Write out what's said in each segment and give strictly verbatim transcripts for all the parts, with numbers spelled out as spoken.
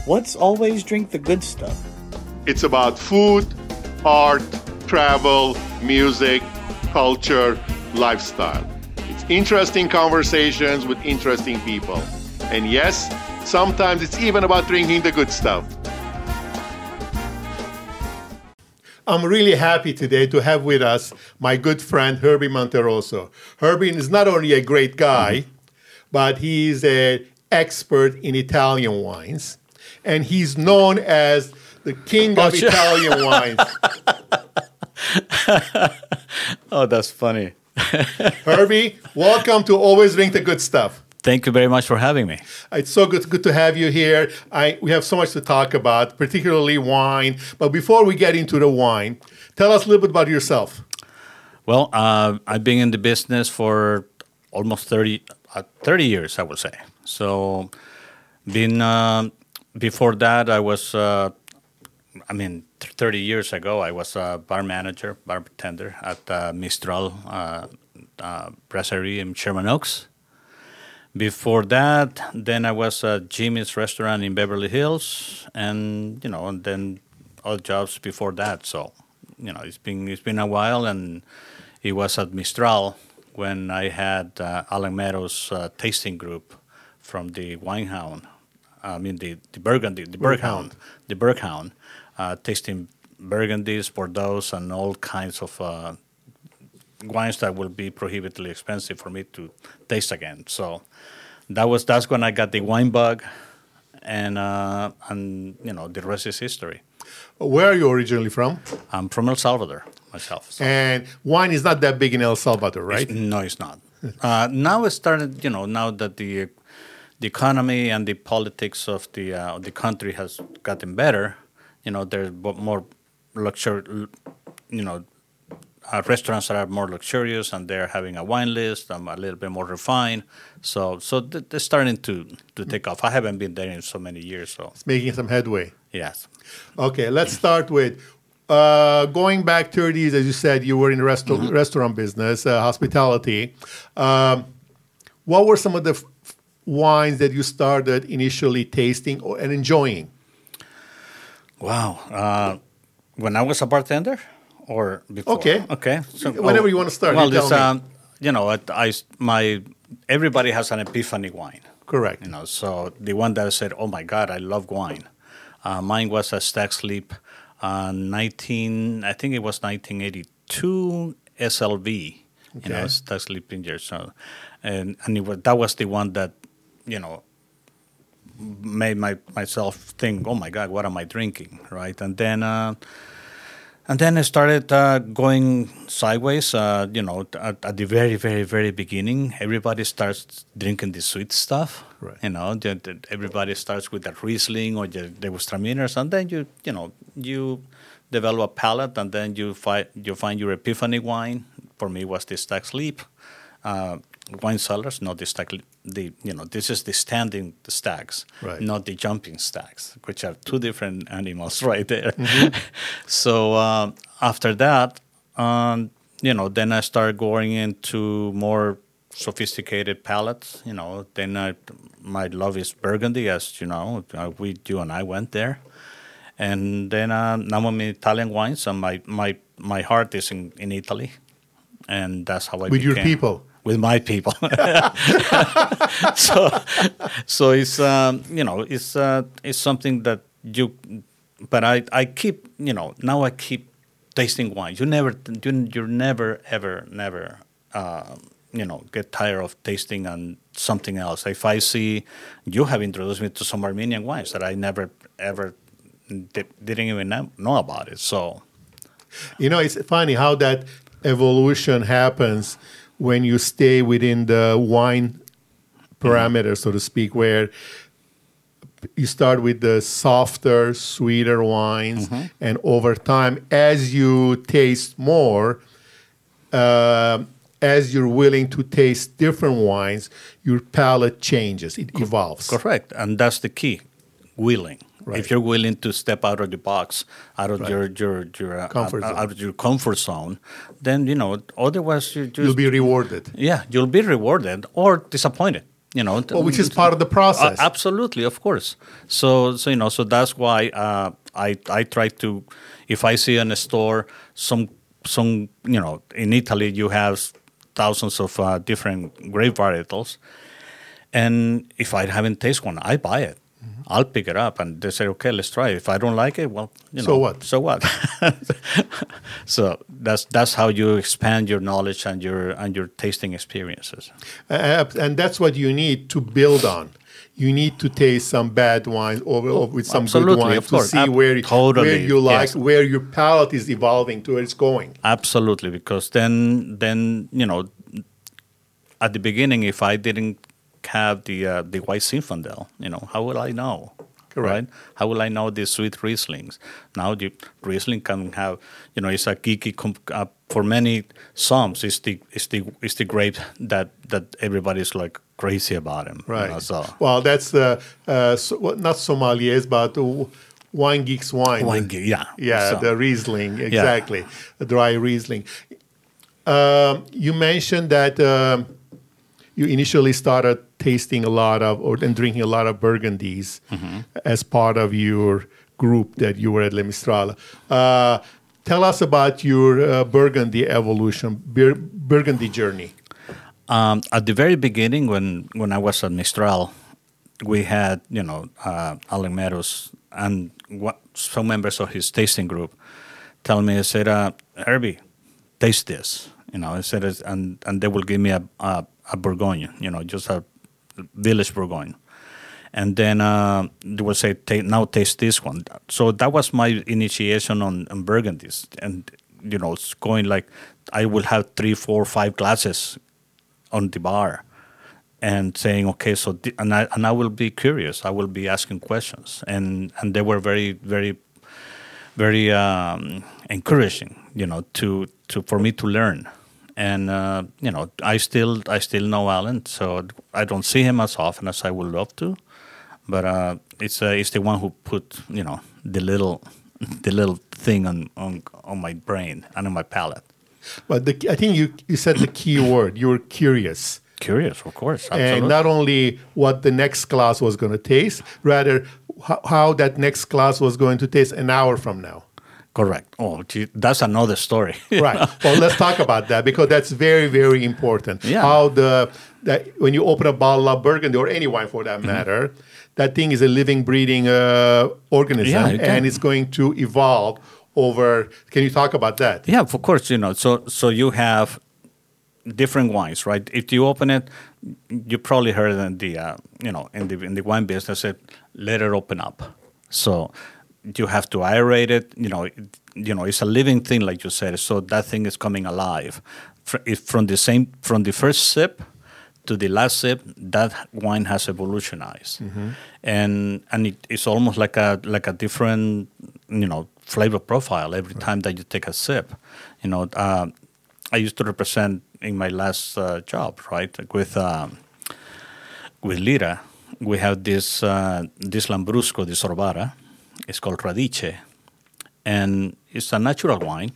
Let's always drink the good stuff. It's about food, art, travel, music, culture, lifestyle. It's interesting conversations with interesting people. And yes, sometimes it's even about drinking the good stuff. I'm really happy today to have with us my good friend Herbie Monterosso. Herbie is not only a great guy, mm-hmm. but he's an expert in Italian wines. And he's known as the king of oh, Italian wines. Oh, that's funny. Herbie, welcome to Always Drink the Good Stuff. Thank you very much for having me. It's so good, good to have you here. I, we have so much to talk about, particularly wine. But before we get into the wine, tell us a little bit about yourself. Well, uh, I've been in the business for almost thirty, uh, thirty years, I would say. So, been uh, before that, I was, uh, I mean, thirty years ago, I was a bar manager, bartender at uh, Mistral uh, uh, Brasserie in Sherman Oaks. Before that, then I was at Jimmy's restaurant in Beverly Hills, and you know, and then all jobs before that. So, you know, it's been it's been a while, and it was at Mistral when I had uh, Alan Meadows' uh, tasting group from the Winehound. I mean, the the Burgundy, the Berghound, the Berghound, uh, tasting Burgundies, Bordeaux, and all kinds of uh, wines that will be prohibitively expensive for me to taste again. So that was that's when I got the wine bug, and uh, and you know the rest is history. Where are you originally from? I'm from El Salvador myself. So. And wine is not that big in El Salvador, right? It's, no, it's not. uh, now it started. You know, now that the the economy and the politics of the uh, of the country has gotten better, you know, there's more luxury. You know. Uh, restaurants that are more luxurious and they're having a wine list, um, a little bit more refined. So so th- they're starting to, to take off. I haven't been there in so many years. So it's making some headway. Yes. Okay, let's start with uh, going back thirties, as you said, you were in the resto- mm-hmm. restaurant business, uh, hospitality. Um, what were some of the f- wines that you started initially tasting or, and enjoying? Wow. Uh, when I was a bartender? Or before. Okay. Okay. So, Whenever oh, you want to start, well, you tell me. Um, you know, I, I, my everybody has an epiphany wine. Correct. You know, so the one that said, "Oh my God, I love wine." Uh, mine was a Stag's Leap, uh, nineteen. I think it was nineteen eighty-two S L V. Okay. You know, Stag's Leap in there. So, and and it was, that was the one that, you know, made my myself think, "Oh my God, what am I drinking?" Right, and then. Uh, And then I started uh, going sideways. Uh, you know, at, at the very, very, very beginning, everybody starts drinking the sweet stuff. Right. You know, the, the, everybody starts with the Riesling or the Gewürztraminers, and then you, you know, you develop a palate, and then you find you find your epiphany wine. For me, was the Stag's Leap. Uh, wine cellars, not the stag. The you know, this is the standing stags, right. not the jumping stags, which are two different animals right there. Mm-hmm. So uh, after that, um, you know, then I started going into more sophisticated palates. You know, then I, my love is Burgundy, as you know. Uh, we, you and I went there, and then uh, now I'm in Italian wines, and my my my heart is in, in Italy, and that's how I with became. your people. With my people, so so it's um, you know it's uh, it's something that you, but I, I keep you know now I keep tasting wine. You never you you never ever never uh, you know get tired of tasting on something else. If I see you have introduced me to some Armenian wines that I never ever di- didn't even know about it. So you know it's funny how that evolution happens. When you stay within the wine parameters, so to speak, where you start with the softer, sweeter wines, mm-hmm. and over time, as you taste more, uh, as you're willing to taste different wines, your palate changes, it evolves. Correct, and that's the key, willing. Right. If you're willing to step out of the box, out of right. your your your uh, comfort out, zone. out of your comfort zone, then you know. Otherwise, you just, you'll be rewarded. Yeah, you'll be rewarded or disappointed. You know, Well, which is part of the Uh, process. absolutely, of course. So, so you know, so that's why uh, I I try to, if I see in a store some some you know, in Italy you have thousands of uh, different grape varietals, and if I haven't tasted one, I buy it. I'll pick it up, and they say, "Okay, let's try it." If I don't like it, well, you So know, what? So what? So that's that's how you expand your knowledge and your and your tasting experiences. Uh, and that's what you need to build on. You need to taste some bad wine or, or with some Absolutely, good wine of to course. see Ab- where, totally, where you like, yes. where your palate is evolving to where it's going. Absolutely, because then then you know, at the beginning, if I didn't have the uh, the white Zinfandel, you know, how will I know? Correct. Right? How will I know the sweet Rieslings? Now the Riesling can have, you know, it's a geeky comp- uh, for many some it's the it's the it's the grape that that everybody's like crazy about him. you Right. know, so Well, that's the uh, so, well, not sommeliers, but uh, wine geeks wine. Wine geek, yeah. Yeah, So- the Riesling, exactly, the dry Riesling. Um, you mentioned that um, you initially started tasting a lot of or and drinking a lot of Burgundies Mm-hmm. as part of your group that you were at Le Mistral. Uh, tell us about your uh, Burgundy evolution, Bur- Burgundy journey. Um, at the very beginning, when, when I was at Mistral, we had, you know, uh, Alan Meadows and what, some members of his tasting group tell me, I said, uh, Herbie, taste this. You know, I said, it's- and, and they will give me a, a, a Bourgogne, you know, just a village Bourgogne. And then uh, they will say, "Ta- now taste this one." So that was my initiation on, on Burgundies. And, you know, it's going like, I will have three, four, five glasses on the bar and saying, okay, so, th- and I, and I will be curious. I will be asking questions. And, and they were very, very, very um, encouraging, you know, to, to, for me to learn. And, uh, you know, I still, I still know Alan, so I don't see him as often as I would love to. But uh, it's, uh, it's the one who put, you know, the little, the little thing on, on, on my brain and on my palate. But the, I think you, you said the key word. You were curious. Curious, of course. Absolutely. And not only what the next class was going to taste, rather how, how that next class was going to taste an hour from now. Correct. Oh, gee, that's another story. Right. Well, let's talk about that because that's very, very important. Yeah. How the that when you open a bottle of Burgundy or any wine for that matter, that thing is a living, breathing uh, organism, Yeah, it can. and it's going to evolve over. Can you talk about that? Yeah, of course. You know, so so you have different wines, right? If you open it, you probably heard in the uh, you know in the in the wine business, it let it open up. So you have to aerate it. You know, it, you know, it's a living thing, like you said. So that thing is coming alive. Fr- If from the same from the first sip to the last sip, that wine has evolutionized, and and it, it's almost like a like a different you know flavor profile every time that you take a sip. You know, uh, I used to represent in my last uh, job, right, with um, with Lira. We have this uh, this Lambrusco di Sorbara. It's called Radice, and it's a natural wine.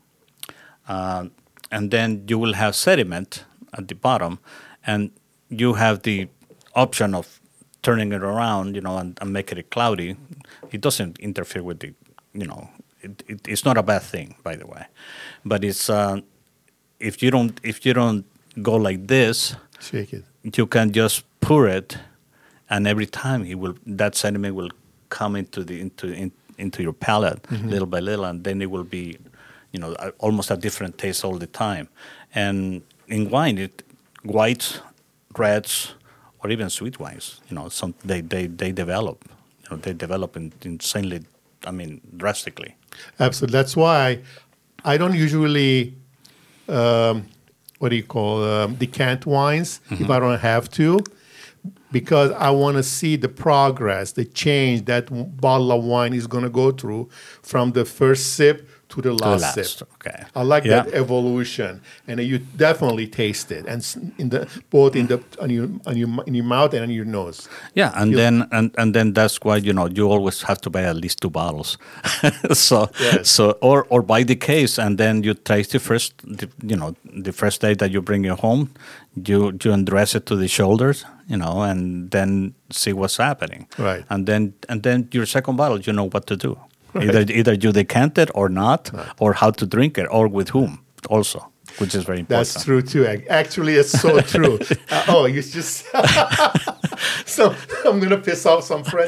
Uh, and then you will have sediment at the bottom, and you have the option of turning it around, you know, and, and making it cloudy. It doesn't interfere with the, you know, it, it, it's not a bad thing, by the way. But it's uh, if you don't if you don't go like this, Shake it. you can just pour it, and every time it will that sediment will come into the into in, into your palate little by little, and then it will be, you know, a- almost a different taste all the time. And in wine, it whites, reds, or even sweet wines, you know, some they they, they develop, you know, they develop in, insanely, I mean, drastically. Absolutely. That's why I don't usually, um, what do you call, um, decant wines if I don't have to, because I want to see the progress, the change that w- bottle of wine is going to go through from the first sip to the To the last, last, sip. okay. I like Yeah. that evolution, and you definitely taste it, and s- in the both in the on your on your in your mouth and on your nose. Yeah, and You- then and, and then that's why you know you always have to buy at least two bottles. so Yes. so or or buy the case and then you taste the first the, you know the first day that you bring it home, you you undress it to the shoulders, you know, and then see what's happening. Right. And then and then your second bottle, you know what to do. Either either you decant it or not, or how to drink it, or with whom also, which is very important. That's true too. Ac- Actually, it's so true. Uh, oh, you just so I'm gonna piss off some friends.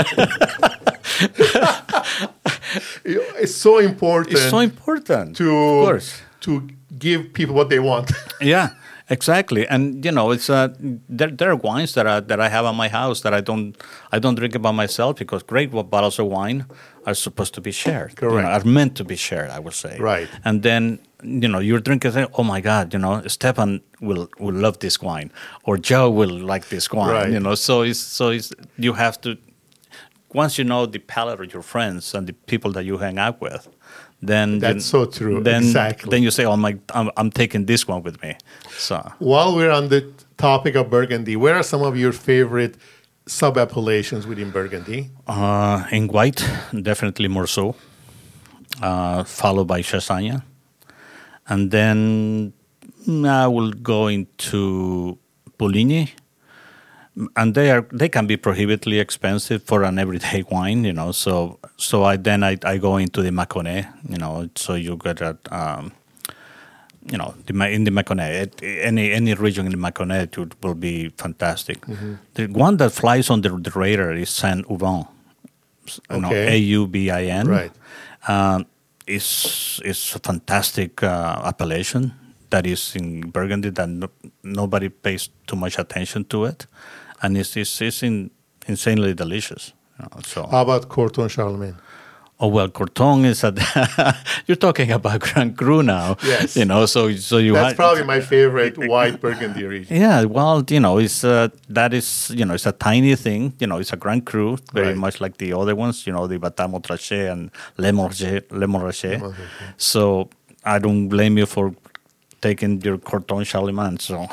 You- it's so important. It's so important to of course. to give people what they want. Yeah, exactly. And you know, it's uh, there. There are wines that I that I have at my house that I don't I don't drink it by myself because great bottles of wine are supposed to be shared. you know, Correct. are meant to be shared. I would say. Right. And then you know, you're drinking. Say, oh my God, you know, Stefan will will love this wine, or Joe will like this wine. Right. You know, so it's so it's you have to. Once you know the palate of your friends and the people that you hang out with, then That's you, so true. Then, Exactly. then you say, "Oh my, I'm, I'm taking this one with me." So While we're on the topic of Burgundy, where are some of your favorite sub appellations within Burgundy? uh, in white, definitely Morceau, uh, followed by Chassagne, and then mm, I will go into Pouligny. And they are they can be prohibitively expensive for an everyday wine, you know. So so I then I, I go into the Mâconnais, you know. So you get a um, you know the, Ma- in the Mâconnais, it, any any region in the Mâconnais it would, will be fantastic. The one that flies on the, the radar is Saint Aubin, you know, Okay. A U B I N. Right. Um, it's it's a fantastic uh, appellation that is in Burgundy that no, nobody pays too much attention to it, and it's it's, it's in, insanely delicious. You know, so How about Corton Charlemagne? oh well, Corton is a you're talking about Grand Cru now. Yes. You know, so so you That's ha- probably my favorite white Burgundy region. yeah, well, you know, it's uh, that is, you know, it's a tiny thing. You know, it's a Grand Cru, very Right. much like the other ones. You know, the Batin Montrachet and Le Morget, Le Montrachet. So I don't blame you for taking your Corton Charlemagne. So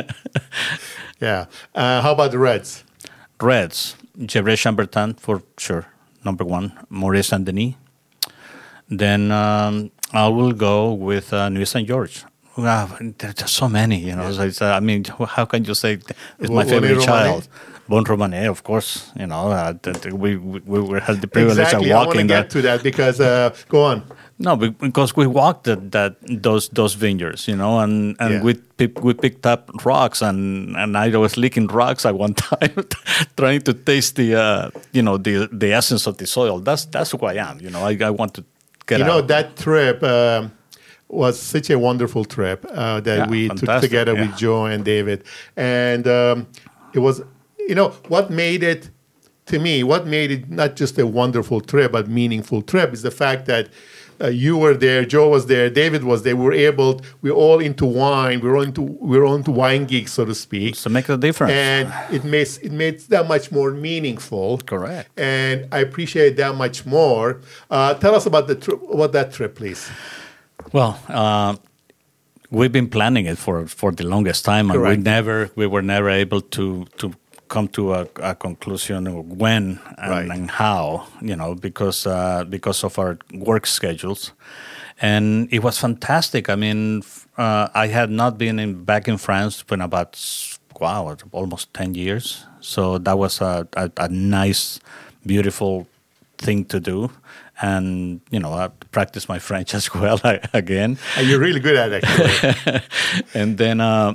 Yeah. Uh, how about the reds? reds, Gevrey Chambertin for sure, number one. Moët Saint Denis. Then um, I will go with uh, Nuit Saint George. Wow, there's just so many, you know. So it's, uh, I mean, how can you say it's my Bon- favorite Bonnet child? Bon Romanet, of course. You know, uh, that we, we we had the privilege Exactly. of I want to walking get that. to that because uh, go on. No, be- because we walked that, that those those vineyards, you know, and, and Yeah. we pick, we picked up rocks, and, and I was licking rocks at one time, trying to taste the uh, you know the the essence of the soil. That's that's who I am, you know. I, I want to get You know, out. that trip um, was such a wonderful trip uh, that Yeah, we took fantastic, together yeah. with Joe and David. And um, it was, you know, what made it, to me, what made it not just a wonderful trip, but meaningful trip is the fact that uh, you were there, Joe was there, David was there. We were able, we're all into wine. We're all into, we're all into wine geeks, so to speak. to make a difference. And it makes it makes that much more meaningful. Correct. And I appreciate that much more. Uh, tell us about the trip, about that trip, please. Well, uh, we've been planning it for, for the longest time, and we Correct. never we were never able to to come to a, a conclusion of when and, Right. and how, you know, because uh, because of our work schedules, and it was fantastic. I mean, f- uh, I had not been in back in France for about s- wow, almost ten years. So that was a, a, a nice, beautiful thing to do. And, you know, I practiced my French as well again. Uh, You're really good at it, actually. And then, uh,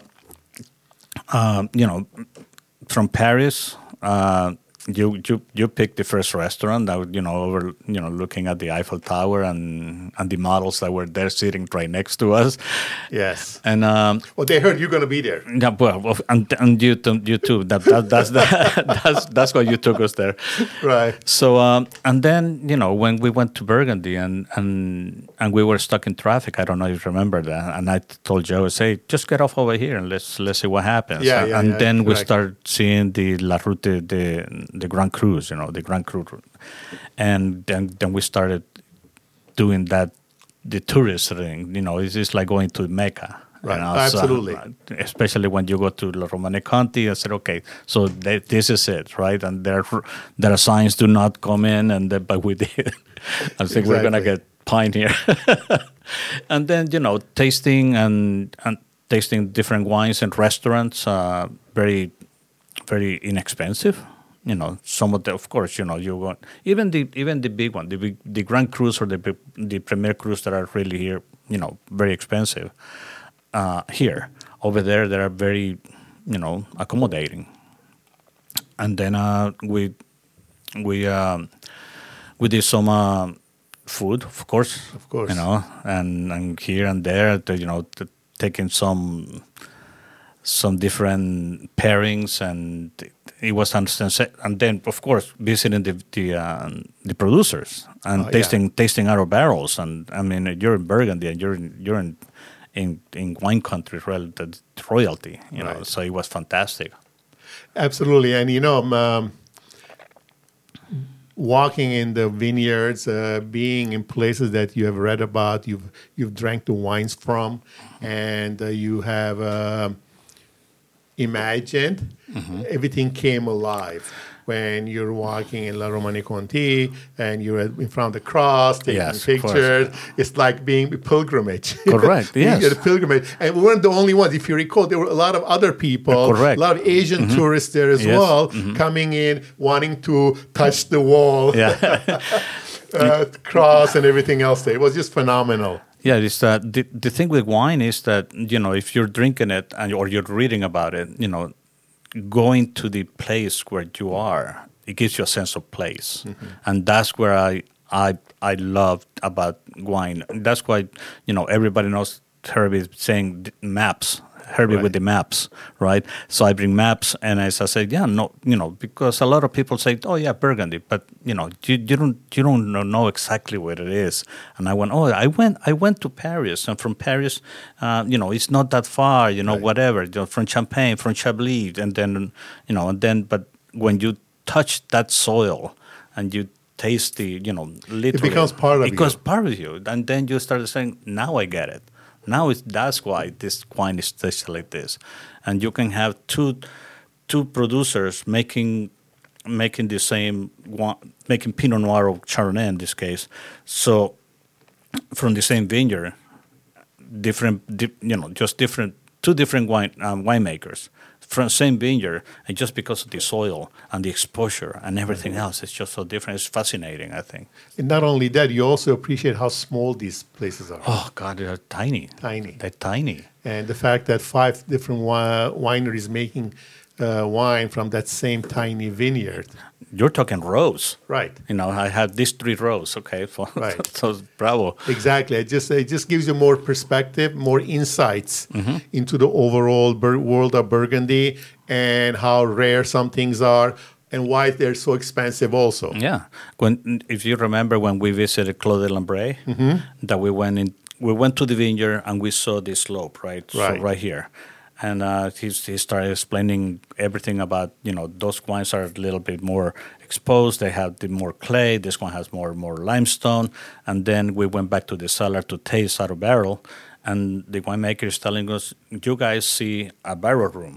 uh, you know, from Paris, uh, you you you picked the first restaurant that would, you know, over you know looking at the Eiffel Tower and and the models that were there sitting right next to us. Yes. And um, Well, they heard you're going to be there. yeah, well, well, and, and you too, you too. That, that that's that, that's that's why you took us there. Right. So um, and then you know when we went to Burgundy and and and we were stuck in traffic. I don't know if you remember that. And I told Joe, say, just get off over here and let's let's see what happens. Yeah, and yeah, and yeah, then we correct. started seeing the La Route de, de the Grand Cruise, you know, the Grand Cru, and then then we started doing that the tourist thing. You know, it's just like going to Mecca. Right. You know, Absolutely. So, especially when you go to La Romanée-Conti, I said, okay, so they, this is it, right? And there, there are signs do not come in, and then, but we did. I think we're gonna Exactly. get pine here. And then, you know, tasting and and tasting different wines in restaurants, uh, very, very inexpensive. You know, some of the, of course, you know, you want even the even the big one, the big, the Grand Crus or the big- the Premier Crus that are really here, you know, very expensive. Uh, here, over there, they are very, you know, accommodating. And then uh, we we um, we did some uh, food, of course, Of course. you know, and, and here and there, to, you know, to taking some some different pairings, and it was understand. And then, of course, visiting the the, uh, the producers and Oh, yeah. tasting tasting out of barrels. And I mean, you're in Burgundy, and you're in, you're in in, in wine country, royal- the royalty. You know, Right. so it was fantastic. Absolutely. And, you know, um, walking in the vineyards, uh, being in places that you have read about, you've, you've drank the wines from, and uh, you have um imagined, everything came alive. When you're walking in La Romanée-Conti and you're at- in front of the cross taking Yes, of course. pictures, it's like being a pilgrimage. Correct, Being yes. at a pilgrimage. And we weren't the only ones. If you recall, there were a lot of other people, Correct. a lot of Asian tourists there as Yes. well, coming in, wanting to touch the wall, Yeah. uh, cross, and everything else there. It was just phenomenal. Yeah, it's that the, the thing with wine is that, you know, if you're drinking it and or you're reading about it, you know, going to the place where you are, it gives you a sense of place, and that's where I I I love about wine. That's why, you know, everybody knows Herbie saying d- maps. Herbie Right. with the maps, right? So I bring maps, and as I say, yeah, no, you know, because a lot of people say, oh yeah, Burgundy, but you know, you, you don't you don't know, know exactly what it is. And I went, oh, I went I went to Paris, and from Paris, uh, you know, it's not that far, you know, Right. whatever, you know, from Champagne, from Chablis, and then, you know, and then, but when you touch that soil and you taste the, you know, literally, becomes part of it becomes you. part of you, and then you start saying, now I get it. Now it's, that's why this wine is tasted like this, and you can have two two producers making making the same wi- making Pinot Noir or Chardonnay in this case. So from the same vineyard, different di- you know just different two different wine um, winemakers from same vineyard, and just because of the soil and the exposure and everything else, it's just so different. It's fascinating, I think. And not only that, you also appreciate how small these places are. Oh God, they're tiny. Tiny. They're tiny. And the fact that five different wi- wineries making uh, wine from that same tiny vineyard. You're talking rows. Right. You know, I have these three rows. Okay, so, Right. so bravo. Exactly. It just it just gives you more perspective, more insights into the overall bur- world of Burgundy and how rare some things are and why they're so expensive also. Yeah. When if you remember when we visited Clos de Lambray, that we went in, we went to the vineyard and we saw this slope, right? So Right. right here. And uh, he, he started explaining everything about, you know, those wines are a little bit more exposed. They have the more clay. This one has more more limestone. And then we went back to the cellar to taste out of barrel. And the winemaker is telling us, you guys see a barrel room.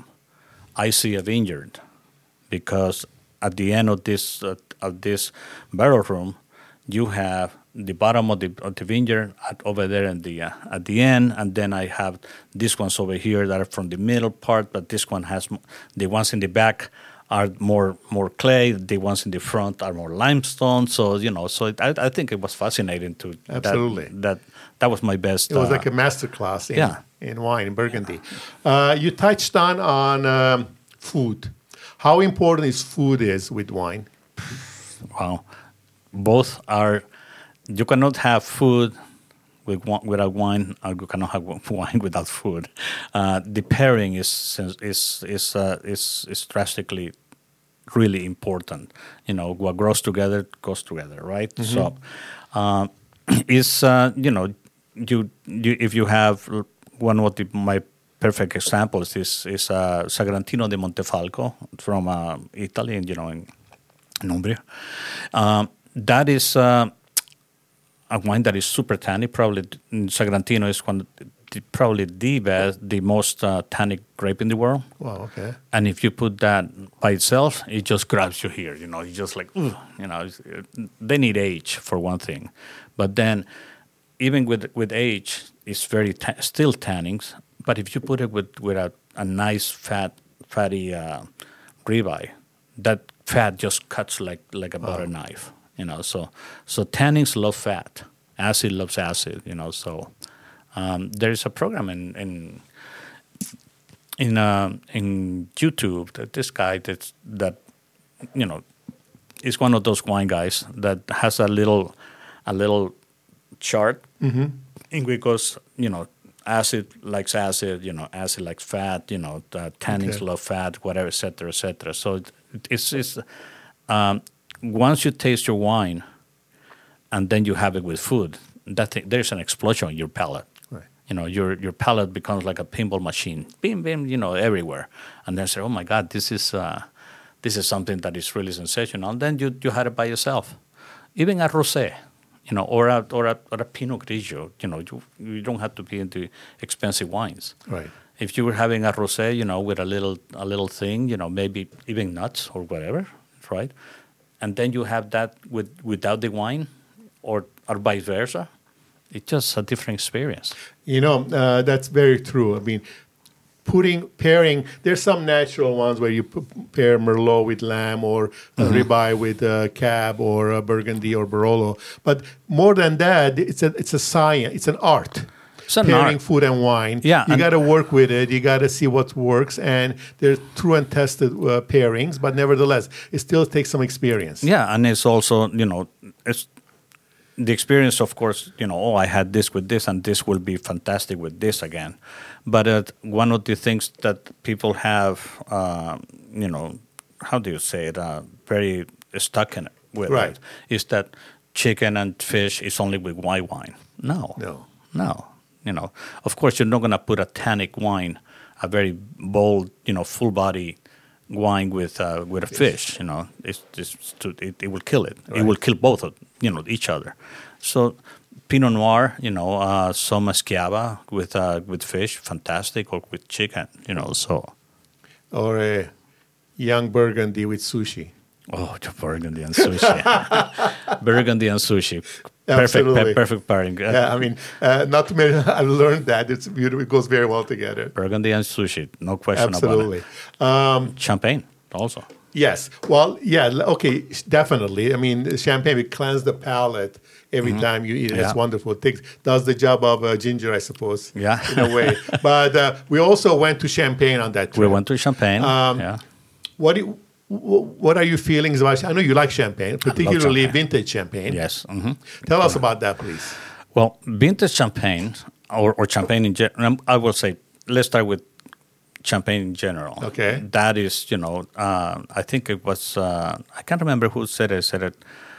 I see a vineyard. Because at the end of this uh, of this barrel room, you have the bottom of the of the vineyard at, over there in the uh, at the end, and then I have these ones over here that are from the middle part, but this one has m- the ones in the back are more more clay. The ones in the front are more limestone. So you know, so it, I, I think it was fascinating to that- Absolutely. that that was my best. It was uh, like a master class in, yeah. in wine in Burgundy. Uh, you touched on on um, food. How important is food is with wine? Wow. Both are, you cannot have food with, wi- without wine, or you cannot have wine without food. Uh, the pairing is is is uh, is, is drastically really important. You know, what grows together goes together, right? So, uh, is uh, you know, you, you if you have l- one of the, my perfect examples is is uh, Sagrantino di Montefalco from uh, Italy, and you know, in, in Umbria. Um, that is uh, a wine that is super tannic. Probably mm, Sagrantino is one, the, probably the best, the most uh, tannic grape in the world. Wow, okay. And if you put that by itself, it just grabs you here. You know, it's just like, ugh, you know, it's, it, they need age for one thing. But then, even with with age, it's very ta- still tannings. But if you put it with, with a, a nice fat, fatty uh, ribeye, that fat just cuts like, like a butter Oh. knife. You know, so so tannings love fat, acid loves acid. You know, so um, there is a program in in in uh, in YouTube that this guy that's that you know is one of those wine guys that has a little a little chart Mm-hmm. in which goes, you know, acid likes acid, you know, acid likes fat, you know, the tannins Okay. love fat, whatever, et cetera, et cetera. So it, it's, it's um, once you taste your wine and then you have it with food, that thing, there's an explosion in your palate. Right. You know, your your palate becomes like a pinball machine, bim, bim, you know, everywhere. And then say, oh my God, this is uh, this is something that is really sensational. And then you you had it by yourself, even a rosé, you know, or a or a, or a Pinot Grigio. You know, you you don't have to be into expensive wines. Right. If you were having a rosé, you know, with a little a little thing, you know, maybe even nuts or whatever, right? And then you have that with without the wine, or or vice versa. It's just a different experience. You know, uh, that's very true. I mean, putting pairing. There's some natural ones where you p- pair Merlot with lamb, or uh, ribeye with uh, cab, or uh, Burgundy or Barolo. But more than that, it's a it's a science. It's an art. It's an Pairing art. food and wine. Yeah, you and- got to work with it. You got to see what works, and there's true and tested uh, pairings. But nevertheless, it still takes some experience. Yeah, and it's also, you know, it's the experience, of course, you know, oh, I had this with this, and this will be fantastic with this again. But uh, one of the things that people have, uh, you know, how do you say it, uh, very stuck in it with, Right. it, is that chicken and fish is only with white wine. No. No. No. You know, of course, you're not going to put a tannic wine, a very bold, you know, full body wine with uh, with a fish. You know, it's just to, it, it will kill it. It will kill both of you know each other. So Pinot Noir, you know, uh, some Schiava with uh, with fish, fantastic, or with chicken. You know, so Or a young Burgundy with sushi. oh, Burgundy and sushi, Burgundy and sushi, perfect, Absolutely. pe- perfect pairing. Uh, Yeah, I mean, uh, not to mention, I've learned that it's beautiful. It goes very well together. Burgundy and sushi, no question Absolutely. about it. Champagne also. Yes. Well, yeah. l- Okay. Definitely. I mean, champagne will cleanse the palate every time you eat it. Mm-hmm. Yeah. It's wonderful. It takes, does the job of uh, ginger, I suppose. Yeah. In a way. But uh, we also went to Champagne on that trip. We went to Champagne. Um, yeah. What do you, wh- What are your feelings about? I know you like champagne, particularly champagne. vintage champagne. Yes. hmm Tell us about that, please. Well, vintage champagne, or, or champagne in general, I will say, let's start with champagne in general. Okay. That is, you know, uh, I think it was, uh, I can't remember who said it, said it.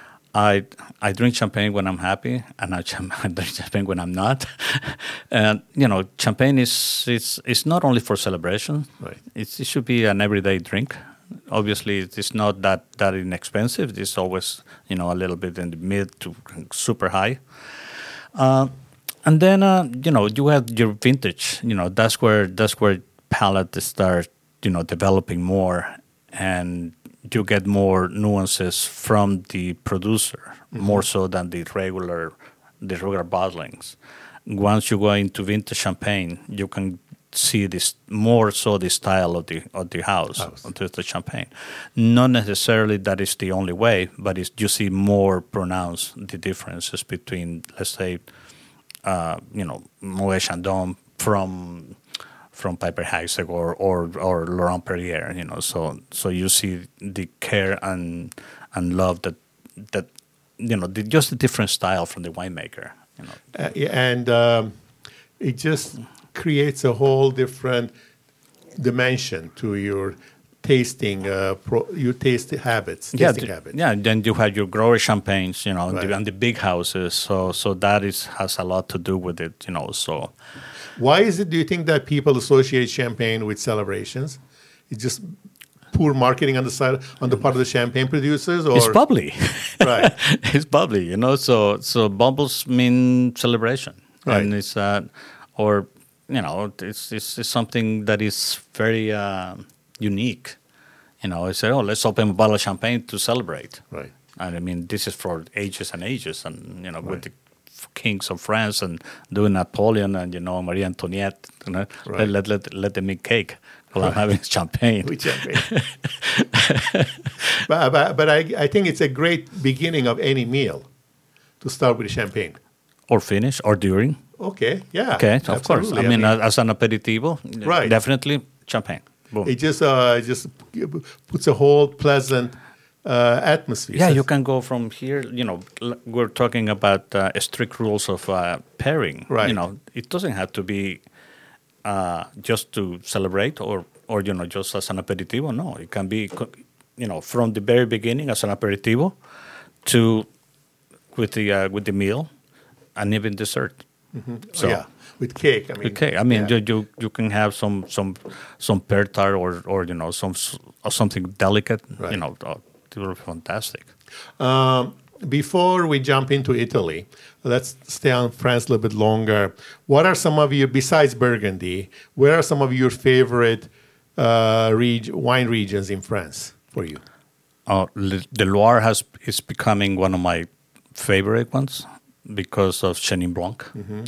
I I drink champagne when I'm happy, and I, cham- I drink champagne when I'm not. And, you know, champagne is it's, it's not only for celebration. Right. It's, it should be an everyday drink. Obviously, it's not that, that inexpensive. It's always, you know, a little bit in the mid to super high. Uh, and then uh, you know you have your vintage. You know that's where that's where palate start you know developing more, and you get more nuances from the producer, more so than the regular the regular bottlings. Once you go into vintage champagne, you can see this more so the style of the of the house, House. of the, the champagne. Not necessarily that is the only way, but it's, you see more pronounced the differences between, let's say, uh, you know, Moet Chandon from from Piper Heidsieck or, or or Laurent Perrier. You know, so so you see the care and and love that that you know the, just a different style from the winemaker. You know. Uh, yeah, and um, it just creates a whole different dimension to your tasting, uh, pro, your taste habits, Yeah, tasting the- habits. yeah. Then you have your grower champagnes, you know, Right. the, and the big houses. So, so that is has a lot to do with it, you know. So, Why is it? Do you think that people associate champagne with celebrations? It just poor marketing on the side on the part of the champagne producers, or It's bubbly. right? It's bubbly, you know. So so bubbles mean celebration, Right. and it's uh, or you know, it's it's, it's something that is very uh, unique. You know, I said, oh, let's open a bottle of champagne to celebrate. Right. And I mean, this is for ages and ages, and you know, Right. with the kings of France and doing Napoleon and you know Marie Antoinette, you know, Right. let, let let let them make cake while I'm having champagne. With champagne. but but, but I, I think it's a great beginning of any meal to start with champagne. Or finish or during. Okay, yeah. Okay, of course. I absolutely. mean, uh, as an aperitivo, Right. definitely champagne. Boom. it just uh, just puts a whole pleasant uh, atmosphere. Yeah, So- you can go from here. You know, l- we're talking about uh, strict rules of uh, pairing. Right. You know, it doesn't have to be uh, just to celebrate or, or you know, just as an aperitivo. No, it can be, co- you know, from the very beginning as an aperitivo to with the uh, with the meal and even dessert. So. Oh, yeah, with cake. I mean, Okay, I mean yeah. you, you you can have some some some pear tart or or you know some s- or something delicate. Right. You know, oh, they were fantastic. Um, before we jump into Italy, let's stay on France a little bit longer. What are some of your, besides Burgundy, where are some of your favorite uh, reg- wine regions in France for you? Uh, Le- the Loire has is becoming one of my favorite ones because of Chenin Blanc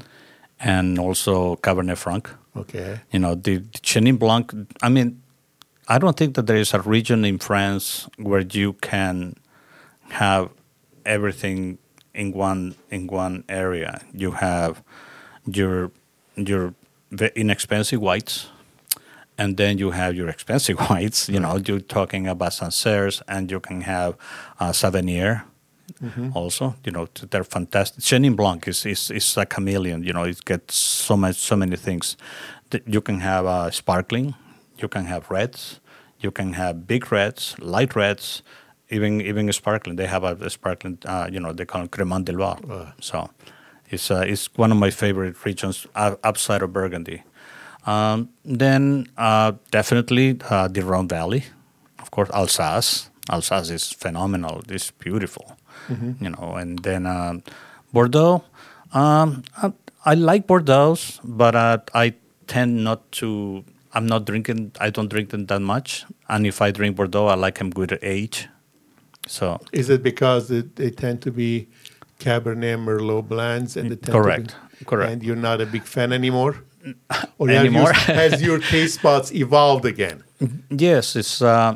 and also Cabernet Franc. Okay. You know, the, the Chenin Blanc. I mean, I don't think that there is a region in France where you can have everything in one in one area. You have your your ve- inexpensive whites, and then you have your expensive whites. You know, you're talking about Sancerres, and you can have uh, Savennier. Also, you know, t- they're fantastic. Chenin Blanc is, is is a chameleon. You know, it gets so much, so many things. Th- You can have uh, sparkling, you can have reds, you can have big reds, light reds, even even sparkling. They have a, a sparkling. Uh, you know, they call it Cremant de Loire. So, it's uh, it's one of my favorite regions uh, outside of Burgundy. Um, then uh, definitely uh, the Rhone Valley, of course, Alsace. Alsace is phenomenal. It's beautiful, you know. And then um, Bordeaux. Um, I, I like Bordeaux, but uh, I tend not to. I'm not drinking. I don't drink them that much. And if I drink Bordeaux, I like them good age. So Is it because they, they tend to be Cabernet Merlot blends and they tend Correct, to be, correct. And you're not a big fan anymore? Or have Anymore? you- has your taste buds evolved again? yes, it's. Uh,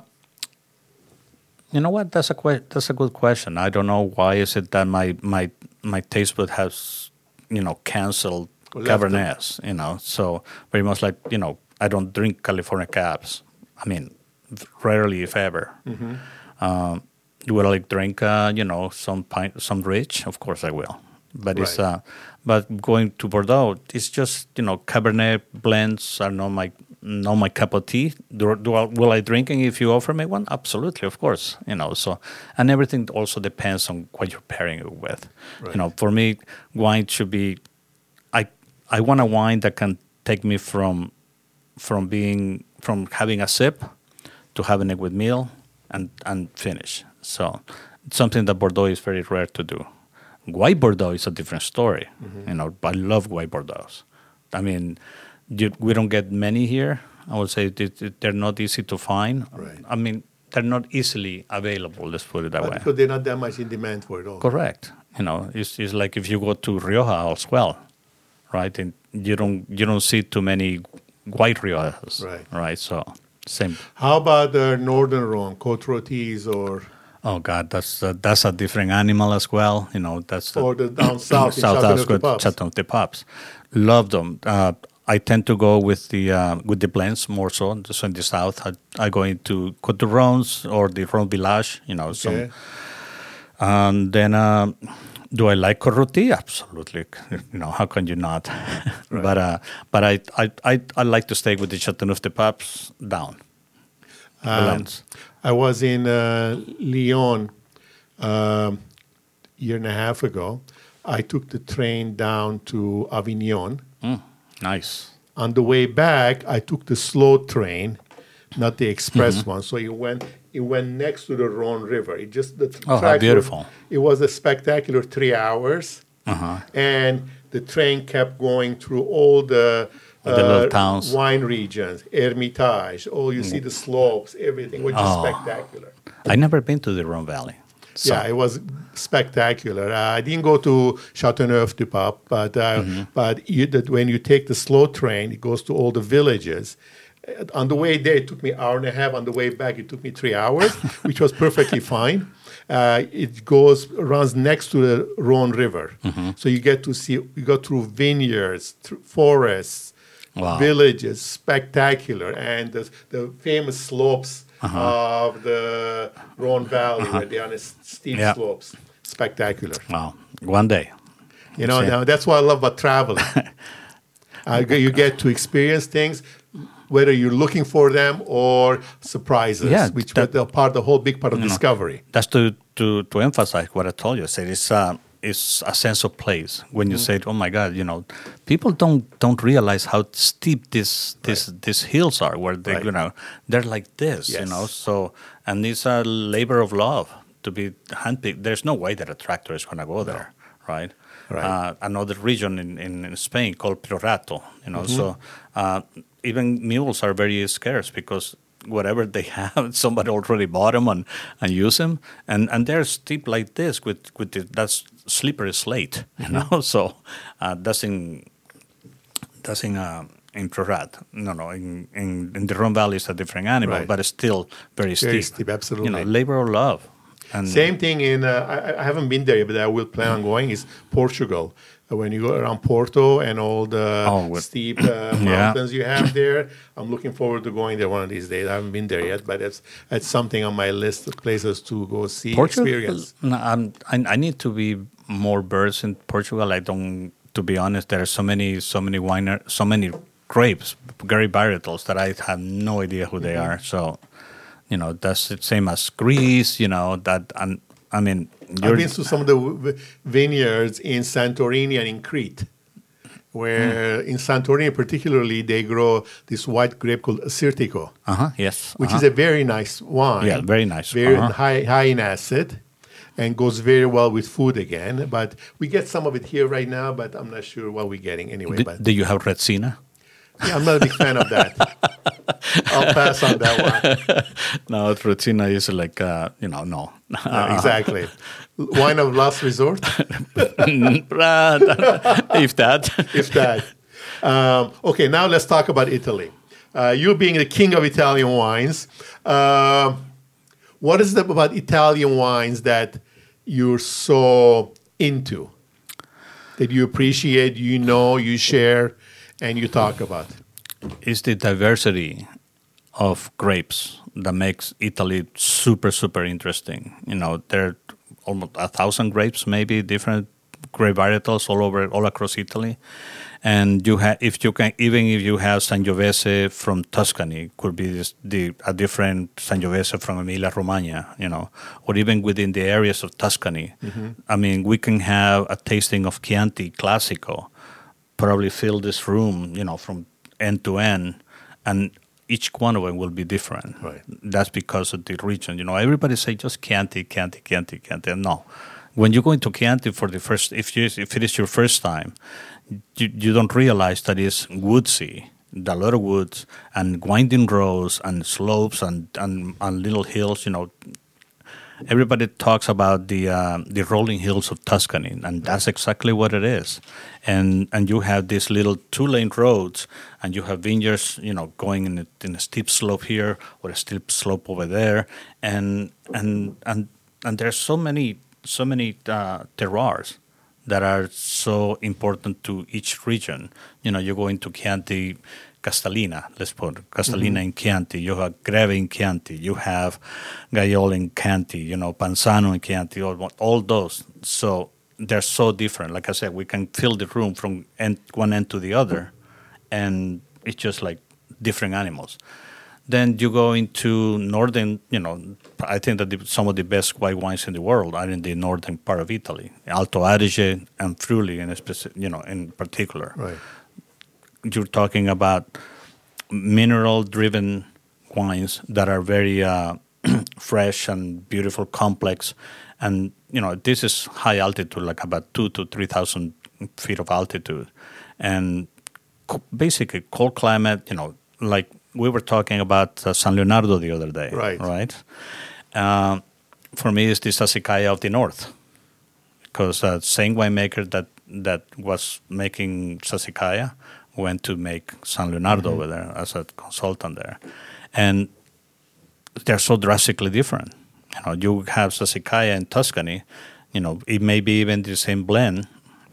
you know what? That's a que- that's a good question. I don't know why is it that my my my taste bud has you know canceled Well, left them. Cabernets. You know, so very much like you know I don't drink California Cabs. I mean, v- rarely if ever. Mm-hmm. Um, will I drink uh, you know some pint, some rich? Of course I will. But it's Right. uh, but going to Bordeaux, it's just you know Cabernet blends are not my not my cup of tea. Do, do I, will I drink it if you offer me one? Absolutely, of course. You know, so and everything also depends on what you're pairing it with. Right. You know, for me, wine should be. I I want a wine that can take me from from being from having a sip to having it with meal and and finish. So it's something that Bordeaux is very rare to do. White Bordeaux is a different story. You know, I love white Bordeaux. I mean, you, we don't get many here. I would say it, it, they're not easy to find. Right. I mean, they're not easily available. Let's put it that But way. because they're not that much in demand for it all. Correct. You know, it's, it's like if you go to Rioja as well, right? And you don't you don't see too many white Riojas, Right. Right. So same. How about the northern Rhone, Côte Rôties, or Oh God, that's uh, that's a different animal as well. You know, that's the, or the down south in South Châteauneuf-du-Pape? Chateauneuf-du-Pape. Love them. Uh, I tend to go with the uh, with the blends more so. So in the south, I, I go into Côte de Rhônes or the Rhône Village. You know, some Okay. and then, um, do I like Corruti? Absolutely. You know, how can you not? But uh, but I, I, I, I like to stay with the Chateauneuf-du-Papes down. Um, Blends. I was in uh, Lyon um, a year and a half ago. I took the train down to Avignon. Mm, nice. On the way back, I took the slow train not the express Mm-hmm. one. So it went it went next to the Rhone River. It just the Oh, how tracks were- beautiful. it was a spectacular three hours, Uh-huh. and the train kept going through all the. The little towns. Wine regions, Hermitage. Oh, you see the slopes, everything, which is Oh. spectacular. I never been to the Rhone Valley. So, Yeah, it was spectacular. Uh, I didn't go to Châteauneuf-du-Pape, but uh, Mm-hmm. but you, that when you take the slow train, it goes to all the villages. Uh, On the way there, it took me an hour and a half. On the way back, it took me three hours, which was perfectly fine. Uh, it goes runs next to the Rhone River, Mm-hmm. so you get to see. You go through vineyards, through forests, Wow. villages, spectacular, and the, the famous slopes Uh-huh. of the Rhone Valley, where they are on the s- steep Yeah. slopes. Spectacular. wow. One day. You know, See. now that's what I love about traveling. uh, you get to experience things, whether you're looking for them or surprises, Yeah, which that- were the part, the whole big part of You know, discovery. That's to, to, to emphasize what I told you. I said it's, uh, it's a sense of place. When you Mm-hmm. say, "Oh my God," you know, people don't don't realize how steep this this these hills are. Where they, Right. you know, they're like this, you Yes. know. So, and it's a labor of love to be handpicked. There's no way that a tractor is going to go there, right? Right. Uh, another region in, in, in Spain called Priorato, you know. Mm-hmm. So uh, even mules are very scarce because whatever they have, somebody already bought them and, and use them, and and they're steep like this with with the, that's slippery slate, you Mm-hmm. know. So uh, that's in that's in uh, in Priorat. No, no, in, in in the Rhone Valley is a different animal, Right. but it's still very steep. Very steep, absolutely. You know, labor of love. And Same thing in, uh, I, I haven't been there yet, but I will plan on going, is Portugal. Uh, When you go around Porto and all the Oh, with- steep uh, Yeah. mountains you have there, I'm looking forward to going there one of these days. I haven't been there yet, but it's, it's something on my list of places to go see, Portugal, experience. no, I'm, I, I need to be more versed in Portugal. I don't, to be honest. There are so many, so many winer, so many grapes, Gary varietals that I have no idea who they are. So, you know, that's the same as Greece. You know that, and I mean, I've you're, been to some of the w- vineyards in Santorini and in Crete, where Hmm. in Santorini particularly, they grow this white grape called Assyrtiko, uh huh, yes, which uh-huh. is a very nice wine. Yeah, very nice. Very Uh-huh. high, high in acid, and goes very well with food again. But we get some of it here right now, but I'm not sure what we're getting anyway. Do, but do you have Retsina? yeah, I'm not a big fan of that. I'll pass on that one. No, Retsina is like, uh, you know, no. No, exactly. Wine of last resort, If that. if that. Um, okay, now let's talk about Italy. Uh, you being the king of Italian wines, uh, what is it about Italian wines that you're so into, that you appreciate, you know, you share, and you talk about? It's the diversity of grapes that makes Italy super, super interesting. You know, there are almost a thousand grapes, maybe different grape varietals all over, all across Italy. And you have, if you can, even if you have Sangiovese from Tuscany, could be this, the a different Sangiovese from Emilia Romagna, you know, or even within the areas of Tuscany. I mean, we can have a tasting of Chianti Classico, probably fill this room, you know, from end to end, and each one of them will be different. Right. That's because of the region. You know, everybody say just Chianti, Chianti, Chianti, Chianti. No, when you go into Chianti for the first, if you if it is your first time, you, you don't realize that it's woodsy, a lot of woods and winding roads and slopes and, and, and little hills. You know, everybody talks about the uh, the rolling hills of Tuscany, and that's exactly what it is. And and you have these little two lane roads, and you have vineyards, you know, going in a, in a steep slope here or a steep slope over there, and and and and there's so many so many uh, terroirs that are so important to each region. You know, you go into Chianti, Castellina, let's put Castellina in Chianti, you have Greve in Chianti, you have Gaiole in Chianti, you know, Panzano in Chianti, all, all those. So they're so different. Like I said, we can fill the room from end, one end to the other, and it's just like different animals. Then you go into northern, you know, I think that the, some of the best white wines in the world are in the northern part of Italy, Alto Adige and Friuli, in a specific, you know, in particular. Right. You're talking about mineral-driven wines that are very uh, fresh and beautiful, complex, and you know this is high altitude, like about two to three thousand feet of altitude, and co- basically cold climate. You know, like we were talking about uh, San Leonardo the other day, Right. Right. Uh, for me, it's the Sassicaia of the north, because uh, same winemaker that that was making Sassicaia went to make San Leonardo over there as a consultant there, and they're so drastically different. You know, you have Sassicaia in Tuscany. You know, it may be even the same blend,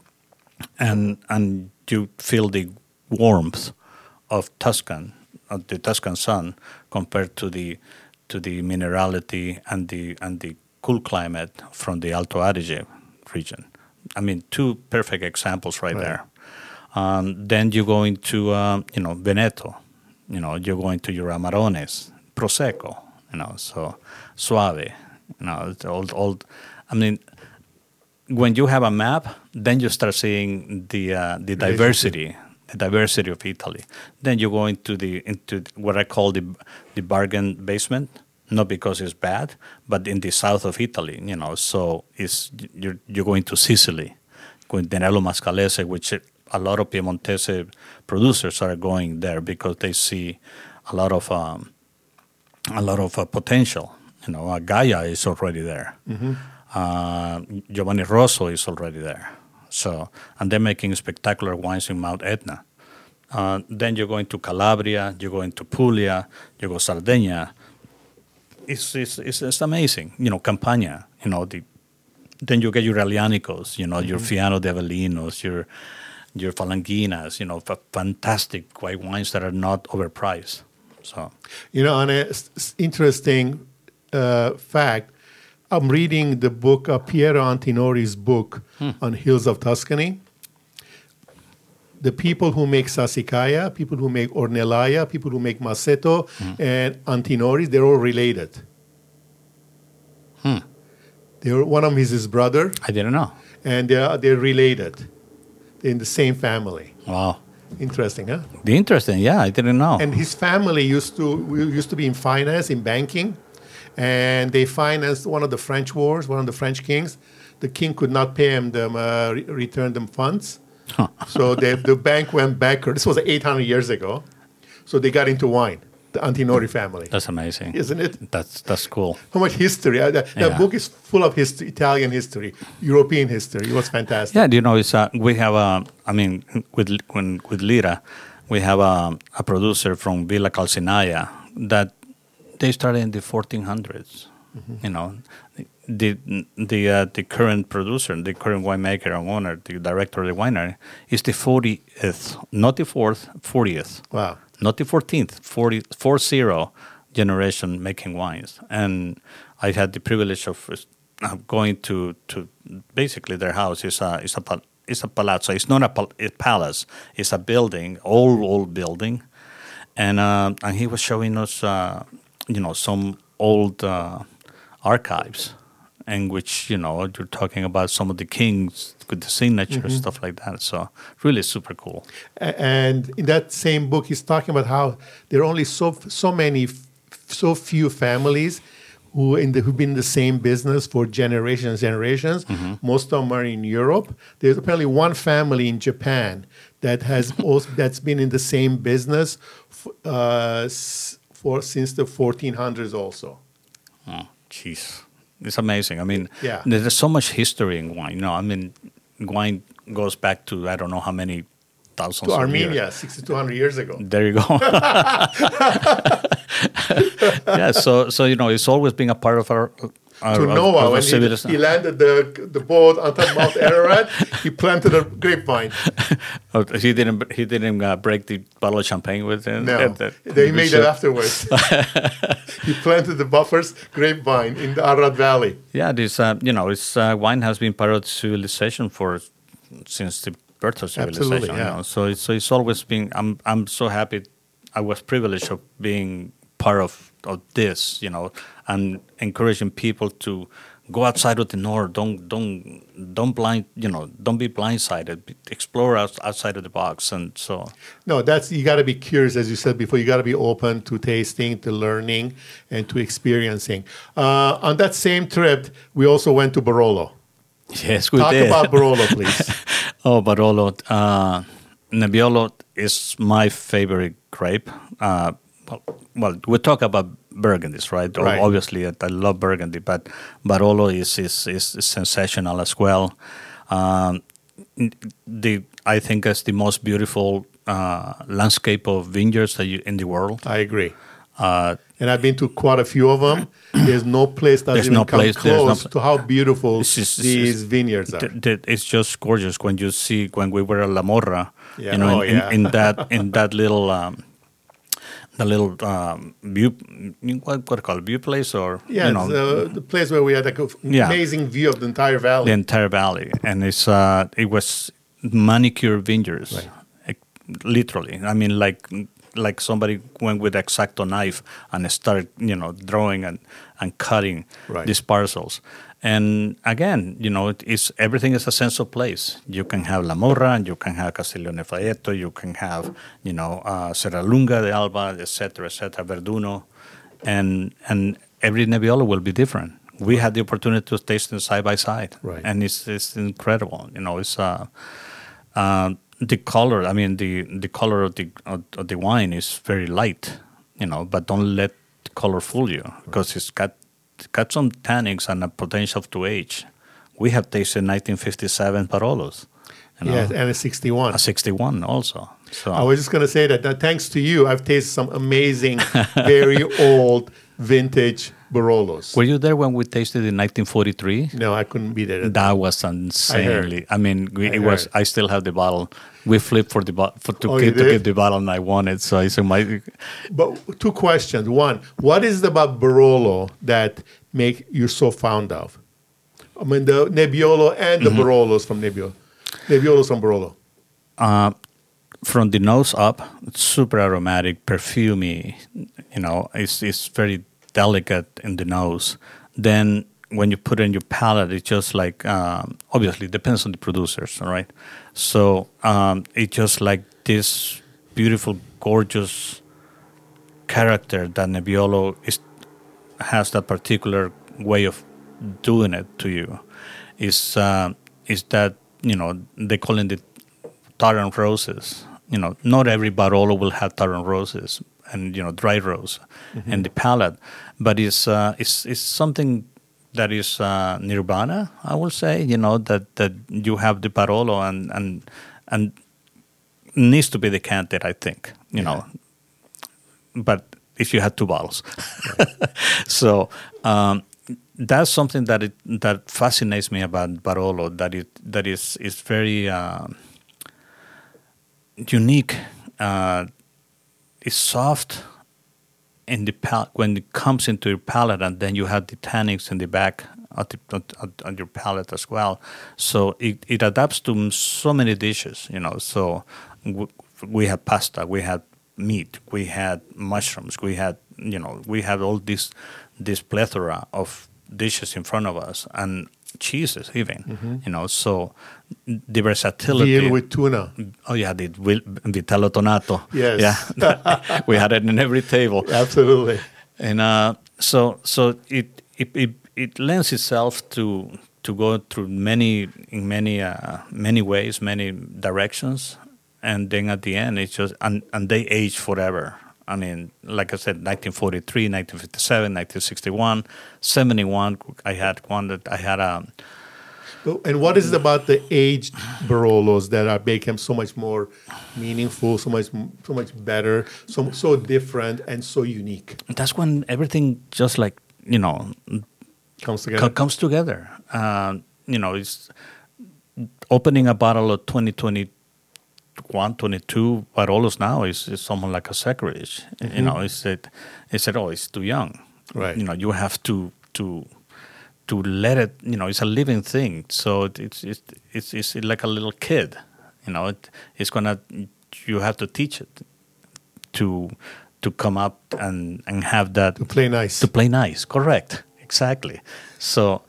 and and you feel the warmth of Tuscan, of the Tuscan sun, compared to the to the minerality and the and the cool climate from the Alto Adige region. I mean, two perfect examples right, Right. there. Um, then you go into um, you know Veneto. You know, you're going to your Amarones, Prosecco. You know, so Suave. You know, it's old old. I mean, when you have a map, then you start seeing the uh, the diversity, the diversity of Italy. Then you go into the into what I call the the bargain basement, not because it's bad, but in the south of Italy, you know. So it's you're you're going to Sicily, going to Nerello Mascalese, which a lot of Piemontese producers are going there because they see a lot of um, a lot of uh, potential. You know, uh, Gaia is already there. Uh, Giovanni Rosso is already there. So, and they're making spectacular wines in Mount Etna. Uh, then you're going to Calabria, you're going to Puglia, you go Sardinia. It's, it's it's it's amazing. You know, Campania. You know, the then you get your Aglianicos. You know, your Fiano de Avellinos, your your Falanginas. You know, fa- fantastic white wines that are not overpriced. So, You know, on a s- s- interesting uh, fact, I'm reading the book, uh, Piero Antinori's book on Hills of Tuscany. The people who make Sassicaia, people who make Ornellaia, people who make Masseto and Antinori's, they're all related. They're, one of them is his brother, I didn't know. and they're, they're related. They're in the same family. Wow. Interesting, huh? The interesting, yeah, I didn't know. And his family used to we used to be in finance, in banking, and they financed one of the French wars, one of the French kings. The king could not pay him them, uh, re- return them funds, so they, the bank went bankrupt. This was eight hundred years ago, so they got into wine. The Antinori family, That's amazing. isn't it? That's that's cool. How much history? Uh, that that Yeah. book is full of history, Italian history, European history. It was fantastic. Yeah, do you know, it's uh, we have a. I mean, with when with Lira, we have a, a producer from Villa Calcinaya that they started in the fourteen hundreds. You know, the the uh, the current producer, the current winemaker and owner, the director of the winery, is the fortieth, not the fourth, fortieth. Wow. Not the fourteenth, forty, four zero generation making wines. And I had the privilege of uh, going to, to basically their house. It's a, it's a, pal- it's a palazzo. It's not a, pal- a palace. It's a building, old, old building. And, uh, and he was showing us, uh, you know, some old uh, archives in which, you know, you're talking about some of the kings with the signature, stuff like that. So really super cool. A- And in that same book, he's talking about how there are only so so many, f- so few families who in the, who've been in the same business for generations and generations. Most of them are in Europe. There's apparently one family in Japan that has also that's been in the same business f- uh, s- for since the fourteen hundreds also. Oh, jeez. It's amazing. I mean, Yeah. there's so much history in wine. You know, I mean, wine goes back to, I don't know how many thousands To of Armenia, years. sixty-two hundred years ago. There you go. Yeah, so, so, you know, it's always been a part of our, our To of- Noah, of our when he, civilization. he landed the the boat on top of Mount Ararat, he planted a grapevine. Oh, he didn't, he didn't uh, break the bottle of champagne with him. No, at the- they the made ship. it afterwards. He planted the buffers grapevine in the Arad Valley. Yeah, this, uh, you know, it's, uh, wine has been part of civilization for, since the birth of civilization. Absolutely, yeah. You know? So it's, so it's always been, I'm, I'm so happy I was privileged of being part of, of this, you know, and encouraging people to go outside of the north. Don't don't don't blind. You know, don't be blindsided. Be- Explore out, outside of the box, and so No, that's you got to be curious, as you said before. You got to be open to tasting, to learning, and to experiencing. Uh, on that same trip, we also went to Barolo. yes, we Talk did. about Barolo, please. Oh, Barolo. Uh, Nebbiolo is my favorite grape. Uh, well, well, we talk about Burgundies, right? Right. Obviously, I I love Burgundy, but Barolo is is, is sensational as well. Um, the I think it's the most beautiful uh, landscape of vineyards that you, in the world. I agree. Uh, And I've been to quite a few of them. There's no place that There's even no come place- there's no close pla- to how beautiful It's just- it's these just- vineyards are. th- th- it's just gorgeous when you see when we were at La Morra, Yeah. you know, Oh, in, yeah. in, in that in that little um, the little um, view, what what do you call it, view place or Yeah, you know it's, uh, the place where we had like an Yeah. amazing view of the entire valley. the entire valley, and it's uh, it was manicured vineyards, Right. like, literally. I mean, like like somebody went with X-Acto knife and started, you know, drawing and and cutting Right. these parcels. And again, you know, it is everything is a sense of place. You can have La Morra, and you can have Castiglione Faeto, you can have, you know, uh, Serralunga de Alba, et cetera, et cetera, Verduno, and and every Nebbiolo will be different. We had the opportunity to taste them side by side, Right. and it's it's incredible. You know, it's uh, uh, the color. I mean, the the color of the of, of the wine is very light. You know, but don't let the color fool you because it's got got some tannins and a potential to age. We have tasted nineteen fifty-seven Parolos. You know, Yes, and a sixty-one. a sixty-one also. So I was just going to say that, that thanks to you, I've tasted some amazing, very old vintage Barolos. were you there when we tasted in nineteen forty-tee? No, I couldn't be there. That was insanely. I, mean, we, I it was. heard. I still have the bottle. We flipped for the bo- for to Oh, get you to did? get the bottle, and I won it. So I said, "My But two questions. One, what is it about Barolo that make you so fond of? I mean, the Nebbiolo and the Mm-hmm. Barolos from Nebbiolo. Nebbiolos from Barolo. from the nose up, it's super aromatic, perfumey. You know, it's it's very delicate in the nose. Then when you put it in your palate, it's just like um, obviously it depends on the producers, all right. So um, it's just like this beautiful, gorgeous character that Nebbiolo is has that particular way of doing it to you. Is uh, is that you know they call it the tar and roses. You know, not every Barolo will have tar and roses and you know dry rose in the palate, but it's uh, it's it's something that is uh, nirvana. I will say, you know, that, that you have the Barolo and and and needs to be decanted. I think, you know, but if you had two bottles, so. Um, That's something that it that fascinates me about Barolo. That it that is is very uh, unique. Uh, it's soft in the pal- when it comes into your palate, and then you have the tannins in the back of, the, of, of your palate as well. So it, it adapts to so many dishes. You know, so w- we had pasta, we had meat, we had mushrooms, we had you know we had all this this plethora of dishes in front of us and cheeses even, mm-hmm. you know, so the versatility. Veal with tuna. Oh yeah, the vil- vitello tonato. Yes. Yeah, we had it in every table. Absolutely. And uh, so so it, it it it lends itself to to go through many in many uh, many ways, many directions, and then at the end it's just and, and they age forever. I mean, like I said, nineteen forty-three, nineteen fifty-seven, nineteen sixty-one, seventy-one. I had one that I had a. And what is it about the aged Barolos that are become so much more meaningful, so much, so much better, so so different and so unique? That's when everything just like you know Comes together. co- comes together. Uh, you know, it's opening a bottle of twenty twenty-one, twenty-two Barolos now is, is something like a sacrilege. Mm-hmm. You know, it's that it's that oh, it's too young. Right. You know, you have to to to let it. You know, it's a living thing. So it, it's it's it's it's like a little kid. You know, it, it's gonna. You have to teach it to to come up and and have that To play nice. to play nice. Correct. Exactly. So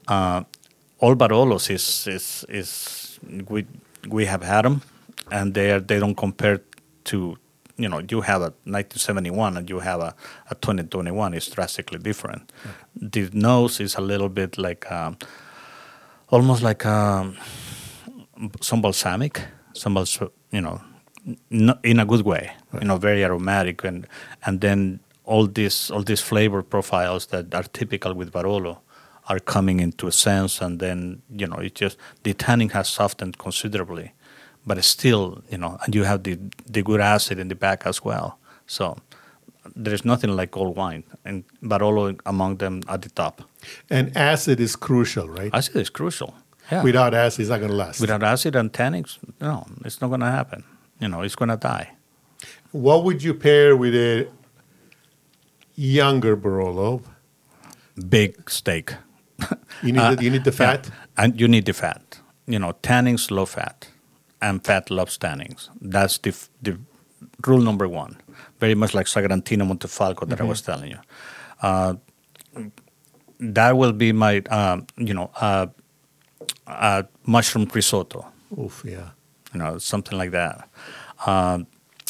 uh, all Barolos is is is we we have had them, and they are they don't compare to, you know, you have a nineteen seventy-one and you have a, a twenty twenty-one is drastically different. Right. The nose is a little bit like um, almost like um, some balsamic, some bals- you know, n- in a good way, right. You know, very aromatic, and and then all these all these flavor profiles that are typical with Barolo are coming into a sense, and then, you know, it just the tanning has softened considerably, but it's still, you know, and you have the the good acid in the back as well. So there's nothing like old wine, and Barolo among them at the top. And acid is crucial, right? Acid is crucial. Yeah. Without acid, it's not going to last. Without acid and tannins, no, it's not going to happen. You know, it's going to die. What would you pair with a younger Barolo? Big steak. You need uh, the, you need the fat? Yeah. And you need the fat. You know, tannins, low fat. And fat loves tannins. That's the the rule number one. Very much like Sagrantino Montefalco that mm-hmm. I was telling you. Uh, that will be my, um, you know, uh, uh, mushroom risotto. Oof, yeah. You know, something like that. Uh,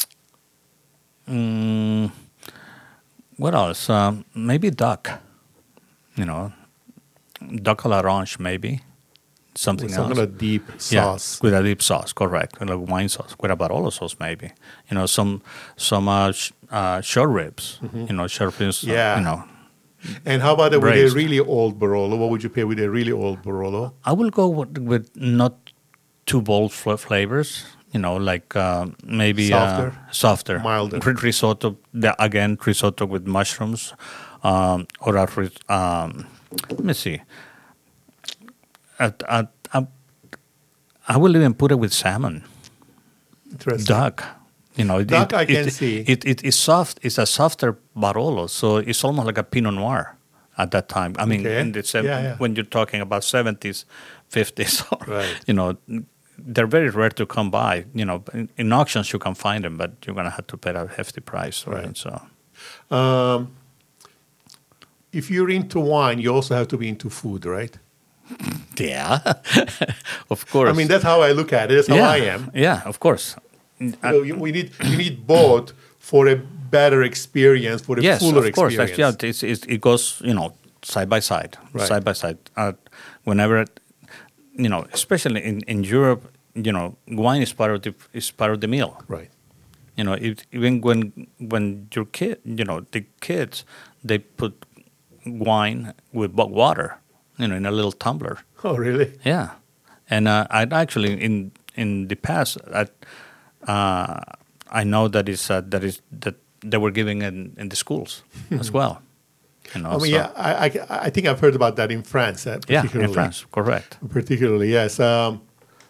mm, what else? Um, maybe duck. You know, duck à l'orange, maybe. Something Some else. kind of deep sauce. Yeah, with a deep sauce, correct. With a wine sauce, with a Barolo sauce, maybe. You know, some some uh, sh- uh, short ribs. Mm-hmm. You know, short ribs. Yeah. Uh, you know. And how about it with braised. a really old Barolo? What would you pair with a really old Barolo? I will go with, with not too bold fl- flavors. You know, like uh, maybe softer, uh, softer, milder. R- risotto. The, again, risotto with mushrooms, um, or a ris- um, let me see. At, at, at, I will even put it with salmon. Interesting. Duck. You know, duck it, I it, can it, see. It, it is soft. It's a softer Barolo, so it's almost like a Pinot Noir at that time. I mean, okay. in the sev- yeah, yeah. when you're talking about seventies, fifties, right. You know, they're very rare to come by. You know, in, in auctions you can find them, but you're gonna have to pay a hefty price, right? Right. So, um, if you're into wine, you also have to be into food, right? yeah, of course. I mean, that's how I look at it. That's how yeah. I am. Yeah, of course. You know, you, we need you need both for a better experience, for a yes, fuller of course. experience. Yeah, it's, it's, it goes, you know, side by side, Right. side by side. Uh, whenever, you know, especially in, in Europe, you know, wine is part of the is part of the meal. Right. You know, it, even when when your kid, you know, the kids, they put wine with bo- water, you know, in a little tumbler. Oh, really? Yeah, and uh, I actually in in the past, I uh, I know that is uh, that is that they were giving in, in the schools as well. You know, I mean, so- yeah, I, I, I think I've heard about that in France, uh, yeah, particularly. in France, correct. Particularly, yes. Um,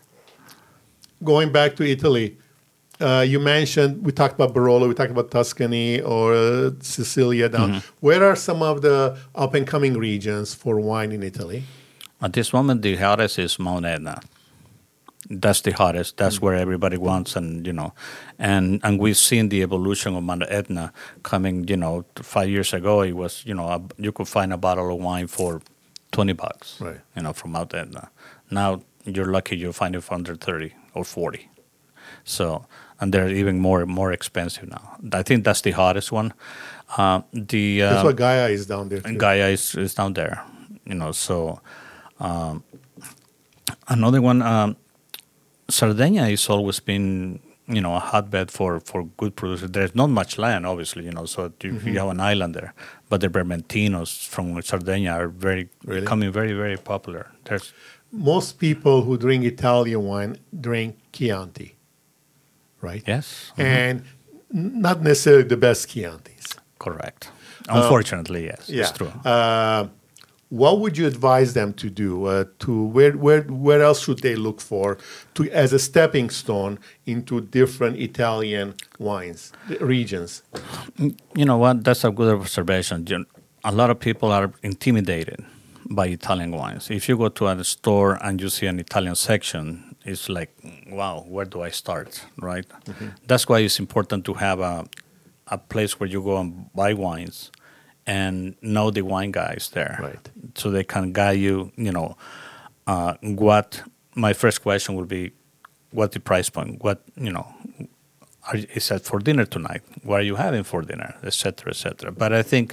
going back to Italy, uh, you mentioned, we talked about Barolo, we talked about Tuscany or uh, Sicilia down. Mm-hmm. Where are some of the up-and-coming regions for wine in Italy? At this moment, the hottest is Mount Etna. That's the hottest. That's where everybody wants, and you know, and and we've seen the evolution of Mount Etna coming. You know, five years ago, it was, you know, a, you could find a bottle of wine for twenty bucks. Right. You know, from Mount Etna. Now you're lucky you find it for under thirty or forty. So, and they're even more more expensive now. I think that's the hottest one. Uh, the uh, That's why Gaia is down there, too. Gaia is, is down there. You know, so um, another one. Um, Sardinia has always been, you know, a hotbed for, for good producers. There's not much land, obviously, you know, so you, Mm-hmm. you have an island there. But the Vermentinos from Sardinia are very Really? becoming very, very popular. There's Most people who drink Italian wine drink Chianti, right? yes, And n- not necessarily the best Chiantis. correct. Unfortunately, yes, Yeah. it's true. Uh, what would you advise them to do? Uh, to where where where else should they look for to as a stepping stone into different Italian wines regions? You know what? That's a good observation. You- A lot of people are intimidated by Italian wines. If you go to a store and you see an Italian section, it's like, wow, where do I start, right? That's why it's important to have a, a place where you go and buy wines and know the wine guys there, Right. so they can guide you. You know, uh, what my first question will be: what the price point? What you know? Are, is that for dinner tonight? What are you having for dinner? Et cetera, et cetera. But I think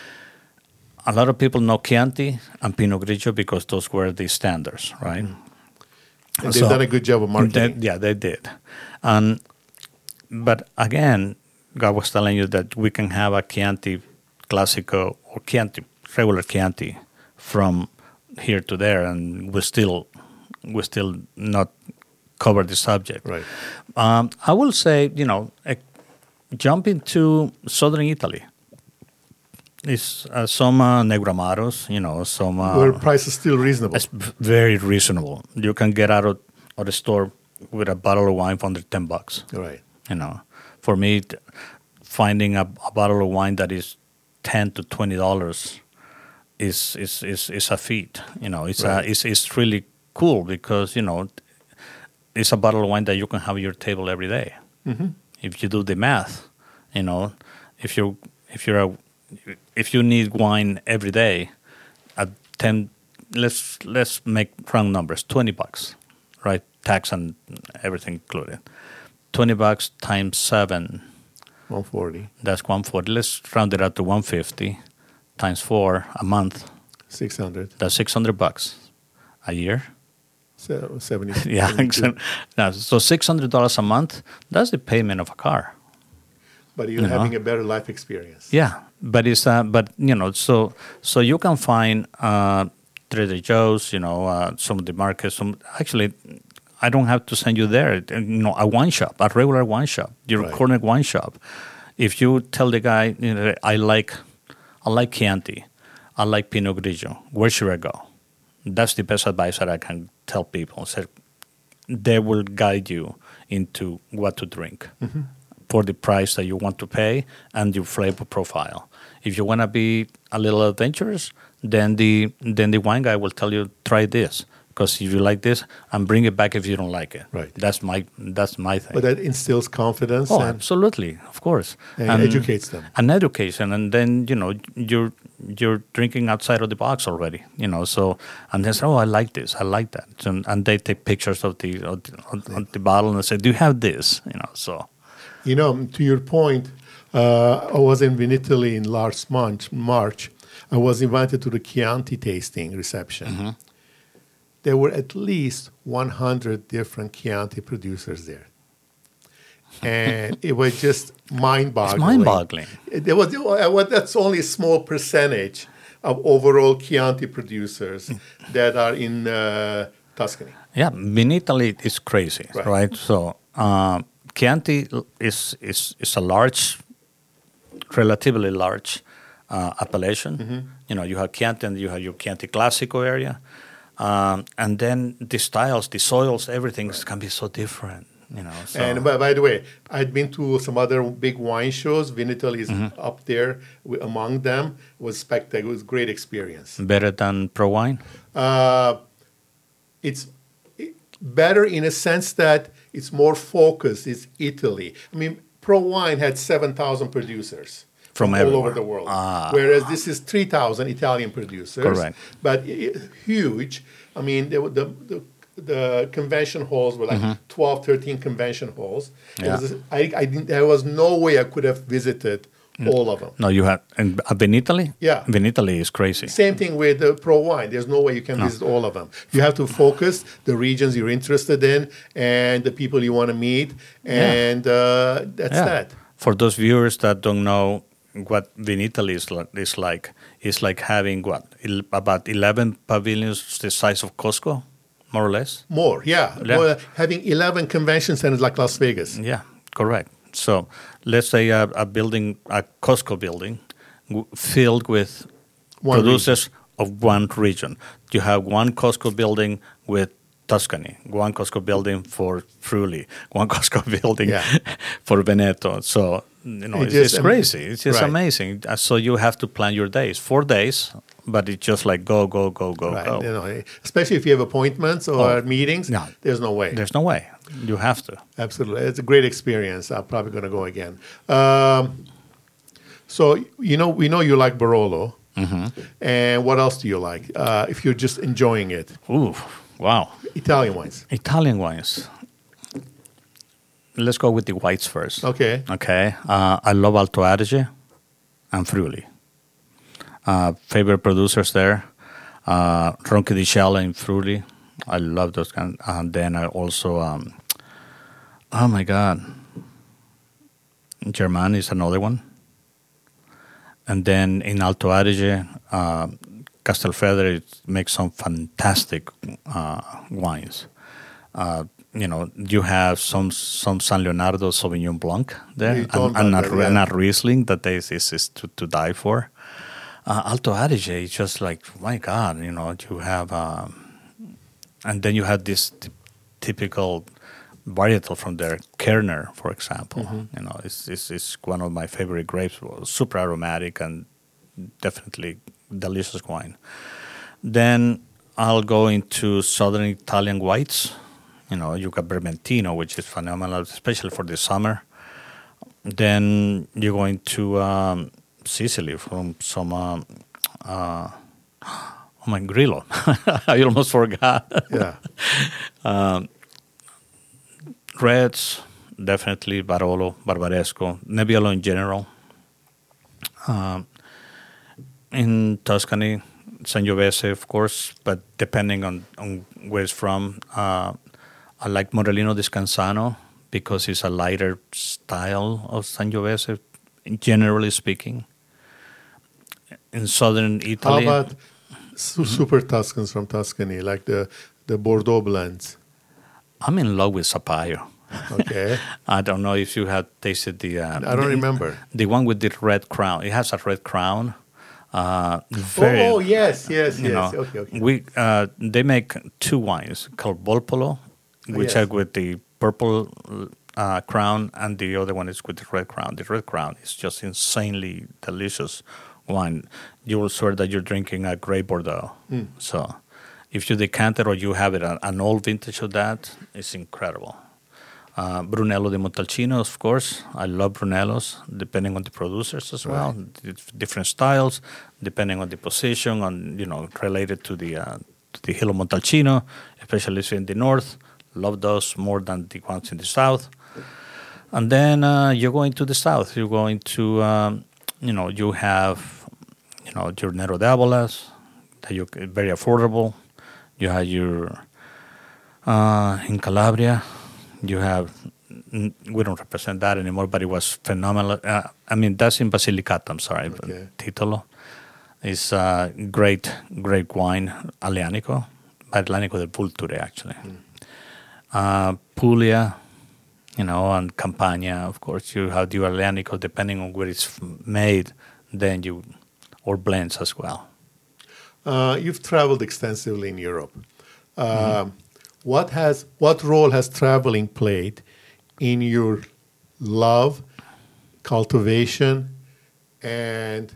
a lot of people know Chianti and Pinot Grigio because those were the standards, right? And they've done a good job of marketing. They, yeah, they did. Um, but again, I was telling you that we can have a Chianti Classico or Chianti, regular Chianti from here to there, and we still we still not cover the subject. Right. Um, I will say, you know, uh, jump into southern Italy. It's uh, some uh, Negramaros, you know, some... Uh, Where price is still reasonable. It's very reasonable. You can get out of, of the store with a bottle of wine for under ten bucks. Right. You know, for me, t- finding a, a bottle of wine that is ten to twenty dollars is is, is is a feat. You know, it's Right. a, it's it's really cool because you know it's a bottle of wine that you can have at your table every day. Mm-hmm. If you do the math, you know, if you if you're a if you need wine every day, at ten, let's let's make round numbers, twenty bucks, right? Tax and everything included. Twenty bucks times seven, one forty. that's one forty. Let's round it out to one fifty times four a month. six hundred. That's six hundred bucks a year. So seventy. Yeah, seventy-two. now, so six hundred dollars a month. That's the payment of a car. But you're You know? having a better life experience. Yeah, but it's uh, but you know, so so you can find uh, Trader Joe's, you know, uh, some of the markets. Some actually, I don't have to send you there. You know, a wine shop, a regular wine shop, your Right. corner wine shop. If you tell the guy, you know, I like, I like Chianti, I like Pinot Grigio. Where should I go? That's the best advice that I can tell people. So they will guide you into what to drink. Mm-hmm. For the price that you want to pay and your flavor profile. If you want to be a little adventurous, then the then the wine guy will tell you try this because if you like this, and bring it back if you don't like it. Right. That's my that's my thing. But that instills confidence oh, and, absolutely, of course, and educates them. and education, and then you know you're you're drinking outside of the box already. You know, so and they say, oh, I like this, I like that, so, and they take pictures of the of the, of the bottle and say, do you have this? You know, so. You know, to your point, uh, I was in Vinitaly in last month, March. I was invited to the Chianti tasting reception. Mm-hmm. There were at least one hundred different Chianti producers there. And it was just mind-boggling. It's mind-boggling. There was, well, that's only a small percentage of overall Chianti producers that are in uh, Tuscany. Yeah, Vinitaly is crazy, Right. right? So um, Chianti is, is is a large, relatively large uh, appellation. Mm-hmm. You know, you have Chianti and you have your Chianti Classico area. Um, and then the styles, the soils, everything can be so different, you know. So. And by, by the way, I'd been to some other big wine shows. Vinitaly is Mm-hmm. up there wi- among them. It was spectacular. It was a great experience. Better than Pro Wine? Uh, it's i- better in a sense that it's more focused. It's Italy. I mean, Pro Wine had seven thousand producers From all everywhere. over the world, Ah. whereas this is three thousand Italian producers. Correct. But i- i- huge. I mean, there were the, the the convention halls were like twelve, thirteen convention halls. It Mm-hmm. Yeah. was, I, I didn't, there was no way I could have visited all of them. No, you had and uh, Vinitaly? Yeah. Vinitaly is crazy. Same thing with the Pro Wine. There's no way you can visit all of them. You have to focus the regions you're interested in and the people you want to meet, and uh, that's Yeah. that. For those viewers that don't know what Vinitaly is, li- is like, it's like having what el- about eleven pavilions the size of Costco, more or less. More, yeah. Yeah. More, having eleven convention centers like Las Vegas. Yeah, correct. So let's say a, a building, a Costco building, w- filled with One producers of one region. You have one Costco building with Tuscany, one Costco building for Friuli, one Costco building Yeah. for Veneto. So you know, It it's, just- it's crazy. It's just right. amazing. Uh, So you have to plan your days, four days, but it's just like go, go, go, go, Right. go. You know, especially if you have appointments or Oh, meetings, no. there's no way. There's no way. You have to. Absolutely. It's a great experience. I'm probably going to go again. Um, So you know, we know you like Barolo, Mm-hmm. and what else do you like? Uh, if you're just enjoying it, Ooh, wow. Italian wines. Italian wines. Let's go with the whites first. Okay. Okay. Uh, I love Alto Adige and Friuli. Uh, favorite producers there. Uh, Ronchi di Scella in Friuli. I love those kind. And then I also, um, oh my God, German is another one. And then in Alto Adige, uh, Castelfedere makes some fantastic uh, wines. Uh, you know, you have some some San Leonardo Sauvignon Blanc there, You told and, and, me not, about that, and yeah. not Riesling that is, is, is to, to die for. Uh, Alto Adige is just like, my God, you know, you have, um, and then you have this t- typical varietal from there, Kerner, for example. Mm-hmm. You know, it's, it's, it's one of my favorite grapes, super aromatic and definitely delicious wine. Then I'll go into southern Italian whites. You know, you got Vermentino, which is phenomenal, especially for the summer. Then you're going to um, Sicily from some, um, uh, oh my, Grillo. I almost forgot. Yeah. Reds, definitely Barolo, Barbaresco, Nebbiolo in general. Um, in Tuscany, Sangiovese, of course, but depending on, on where it's from, uh, I like Morellino di Scansano because it's a lighter style of Sangiovese, generally speaking. In southern How Italy, about su- super Tuscans from Tuscany, like the the Bordeaux blends? I'm in love with Sapaio. Okay. I don't know if you have tasted the. Uh, I don't the, remember. the one with the red crown. It has a red crown. Uh, very, oh, oh, yes, yes, you yes. know, Okay, okay. we uh, they make two wines called Volpolo, which yes. are with the purple uh, crown, and the other one is with the red crown. The red crown is just insanely delicious wine. You will swear that you're drinking a Grey Bordeaux. Mm. So, if you decant it or you have it an old vintage of that, it's incredible. Uh, Brunello di Montalcino, of course. I love Brunellos, depending on the producers as well. It's different styles, depending on the position, on you know, related to the uh, to the Hill of Montalcino, especially if in the north. Love those more than the ones in the south. And then uh, you're going to the south. You're going to, um, you know, you have, you know, your Nero d'Avolas, that you very affordable. You have your uh, in Calabria. You have, we don't represent that anymore, but it was phenomenal. Uh, I mean, that's in Basilicata, I'm sorry. Okay. Titolo is uh, great, great wine, Aglianico, Aglianico del Vulture, actually. Mm. Uh, Puglia, you know, and Campania, of course. You have the Aglianico, depending on where it's made, then you, or blends as well. Uh, you've traveled extensively in Europe. Um, Mm-hmm. What has what role has traveling played in your love, cultivation, and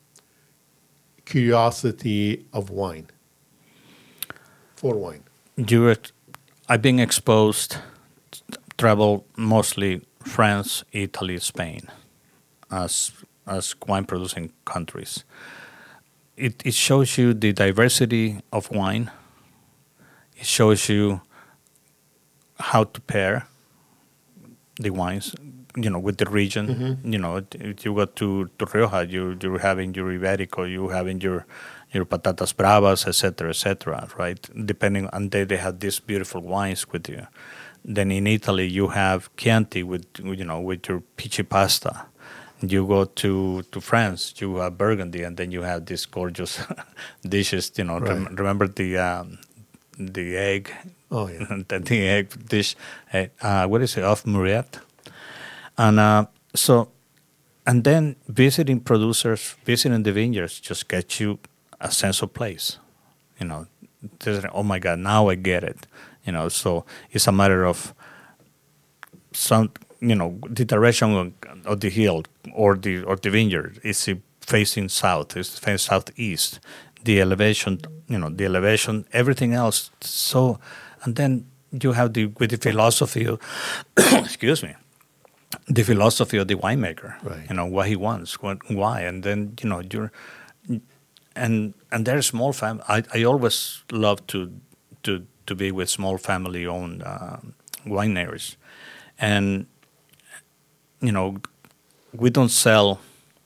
curiosity of wine? For wine, You're, I've been exposed, travel mostly France, Italy, Spain, as as wine producing countries. It it shows you the diversity of wine. It shows you how to pair the wines, you know, with the region. Mm-hmm. You know, if you go to, to Rioja, you, you're having your Iberico, you're having your, your Patatas Bravas, et cetera, et cetera, right? Depending, and they, they have these beautiful wines with you. Then in Italy, you have Chianti with, you know, with your peachy pasta. You go to, to France, you have Burgundy, and then you have these gorgeous dishes, you know, right. rem- remember the... Um, the egg, oh yeah, the, the egg dish, uh, what is it, of Muriat, and uh, so, and then visiting producers, visiting the vineyards, just get you a sense of place, you know. Oh my God, now I get it, you know. So it's a matter of some, you know, the direction of, of the hill or the or the vineyard. Is it facing south? Is it facing southeast? The elevation, you know, the elevation, everything else. So, and then you have the with the philosophy of, excuse me, the philosophy of the winemaker. Right. You know what he wants, what, why, and then you know you're, and and they're small fam. I, I always love to to to be with small family owned uh, wineries, and you know we don't sell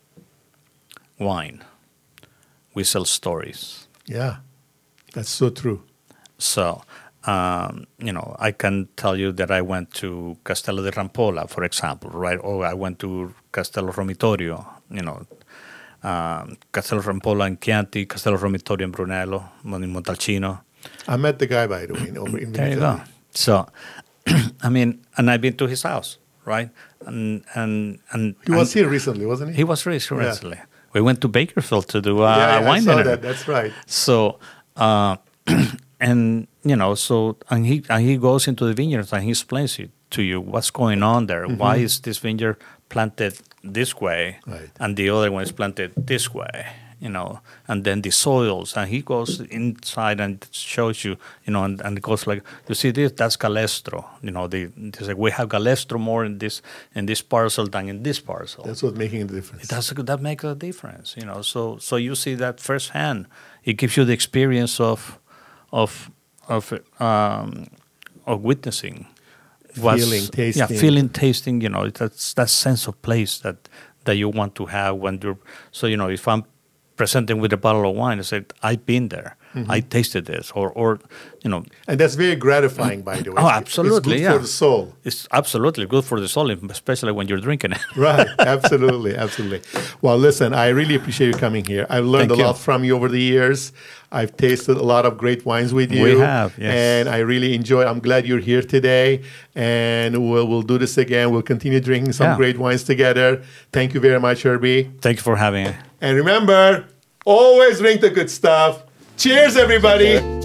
wine, we sell stories. Yeah, that's so true. So, um, you know, I can tell you that I went to Castello di Rampolla, for example, right? Or I went to Castello Romitorio, you know, um, Castello Rampolla in Chianti, Castello Romitorio in Brunello, in Montalcino. I met the guy, by the way, over in There you Italy. go. So, I mean, and I've been to his house, right? And and and He was and here recently, wasn't he? He was here recently. We went to Bakersfield to do uh, yeah, a yeah, wine I saw dinner. that. That's right. So, uh, and you know, so and he and he goes into the vineyards and he explains it to you what's going on there. Mm-hmm. Why is this vineyard planted this way, Right. and the other one is planted this way? You know, and then the soils, and he goes inside and shows you, you know, and, and it goes like, you see this, that's Galestro. You know, the it's like we have Galestro more in this in this parcel than in this parcel. That's what's making the difference. It does that makes a difference, you know. So so you see that firsthand. It gives you the experience of of of um, of witnessing, what's- Feeling, tasting. yeah, feeling, tasting. You know, that's that sense of place that that you want to have when you're. So you know, if I'm presenting with a bottle of wine, I said I've been there, Mm-hmm. I tasted this, or or you know, And that's very gratifying, by the way. Oh, It's- absolutely, It's good yeah. for the soul. it's absolutely good for the soul, especially when you're drinking it. Right, absolutely, absolutely. Well, listen, I really appreciate you coming here. I've learned Thank a you. lot from you over the years. I've tasted a lot of great wines with you. We have, yes. And I really enjoy. I'm glad you're here today, and we'll we'll do this again. We'll continue drinking some Yeah. great wines together. Thank you very much, Herbie. Thank you for having me. And remember, always drink the good stuff. Cheers, everybody.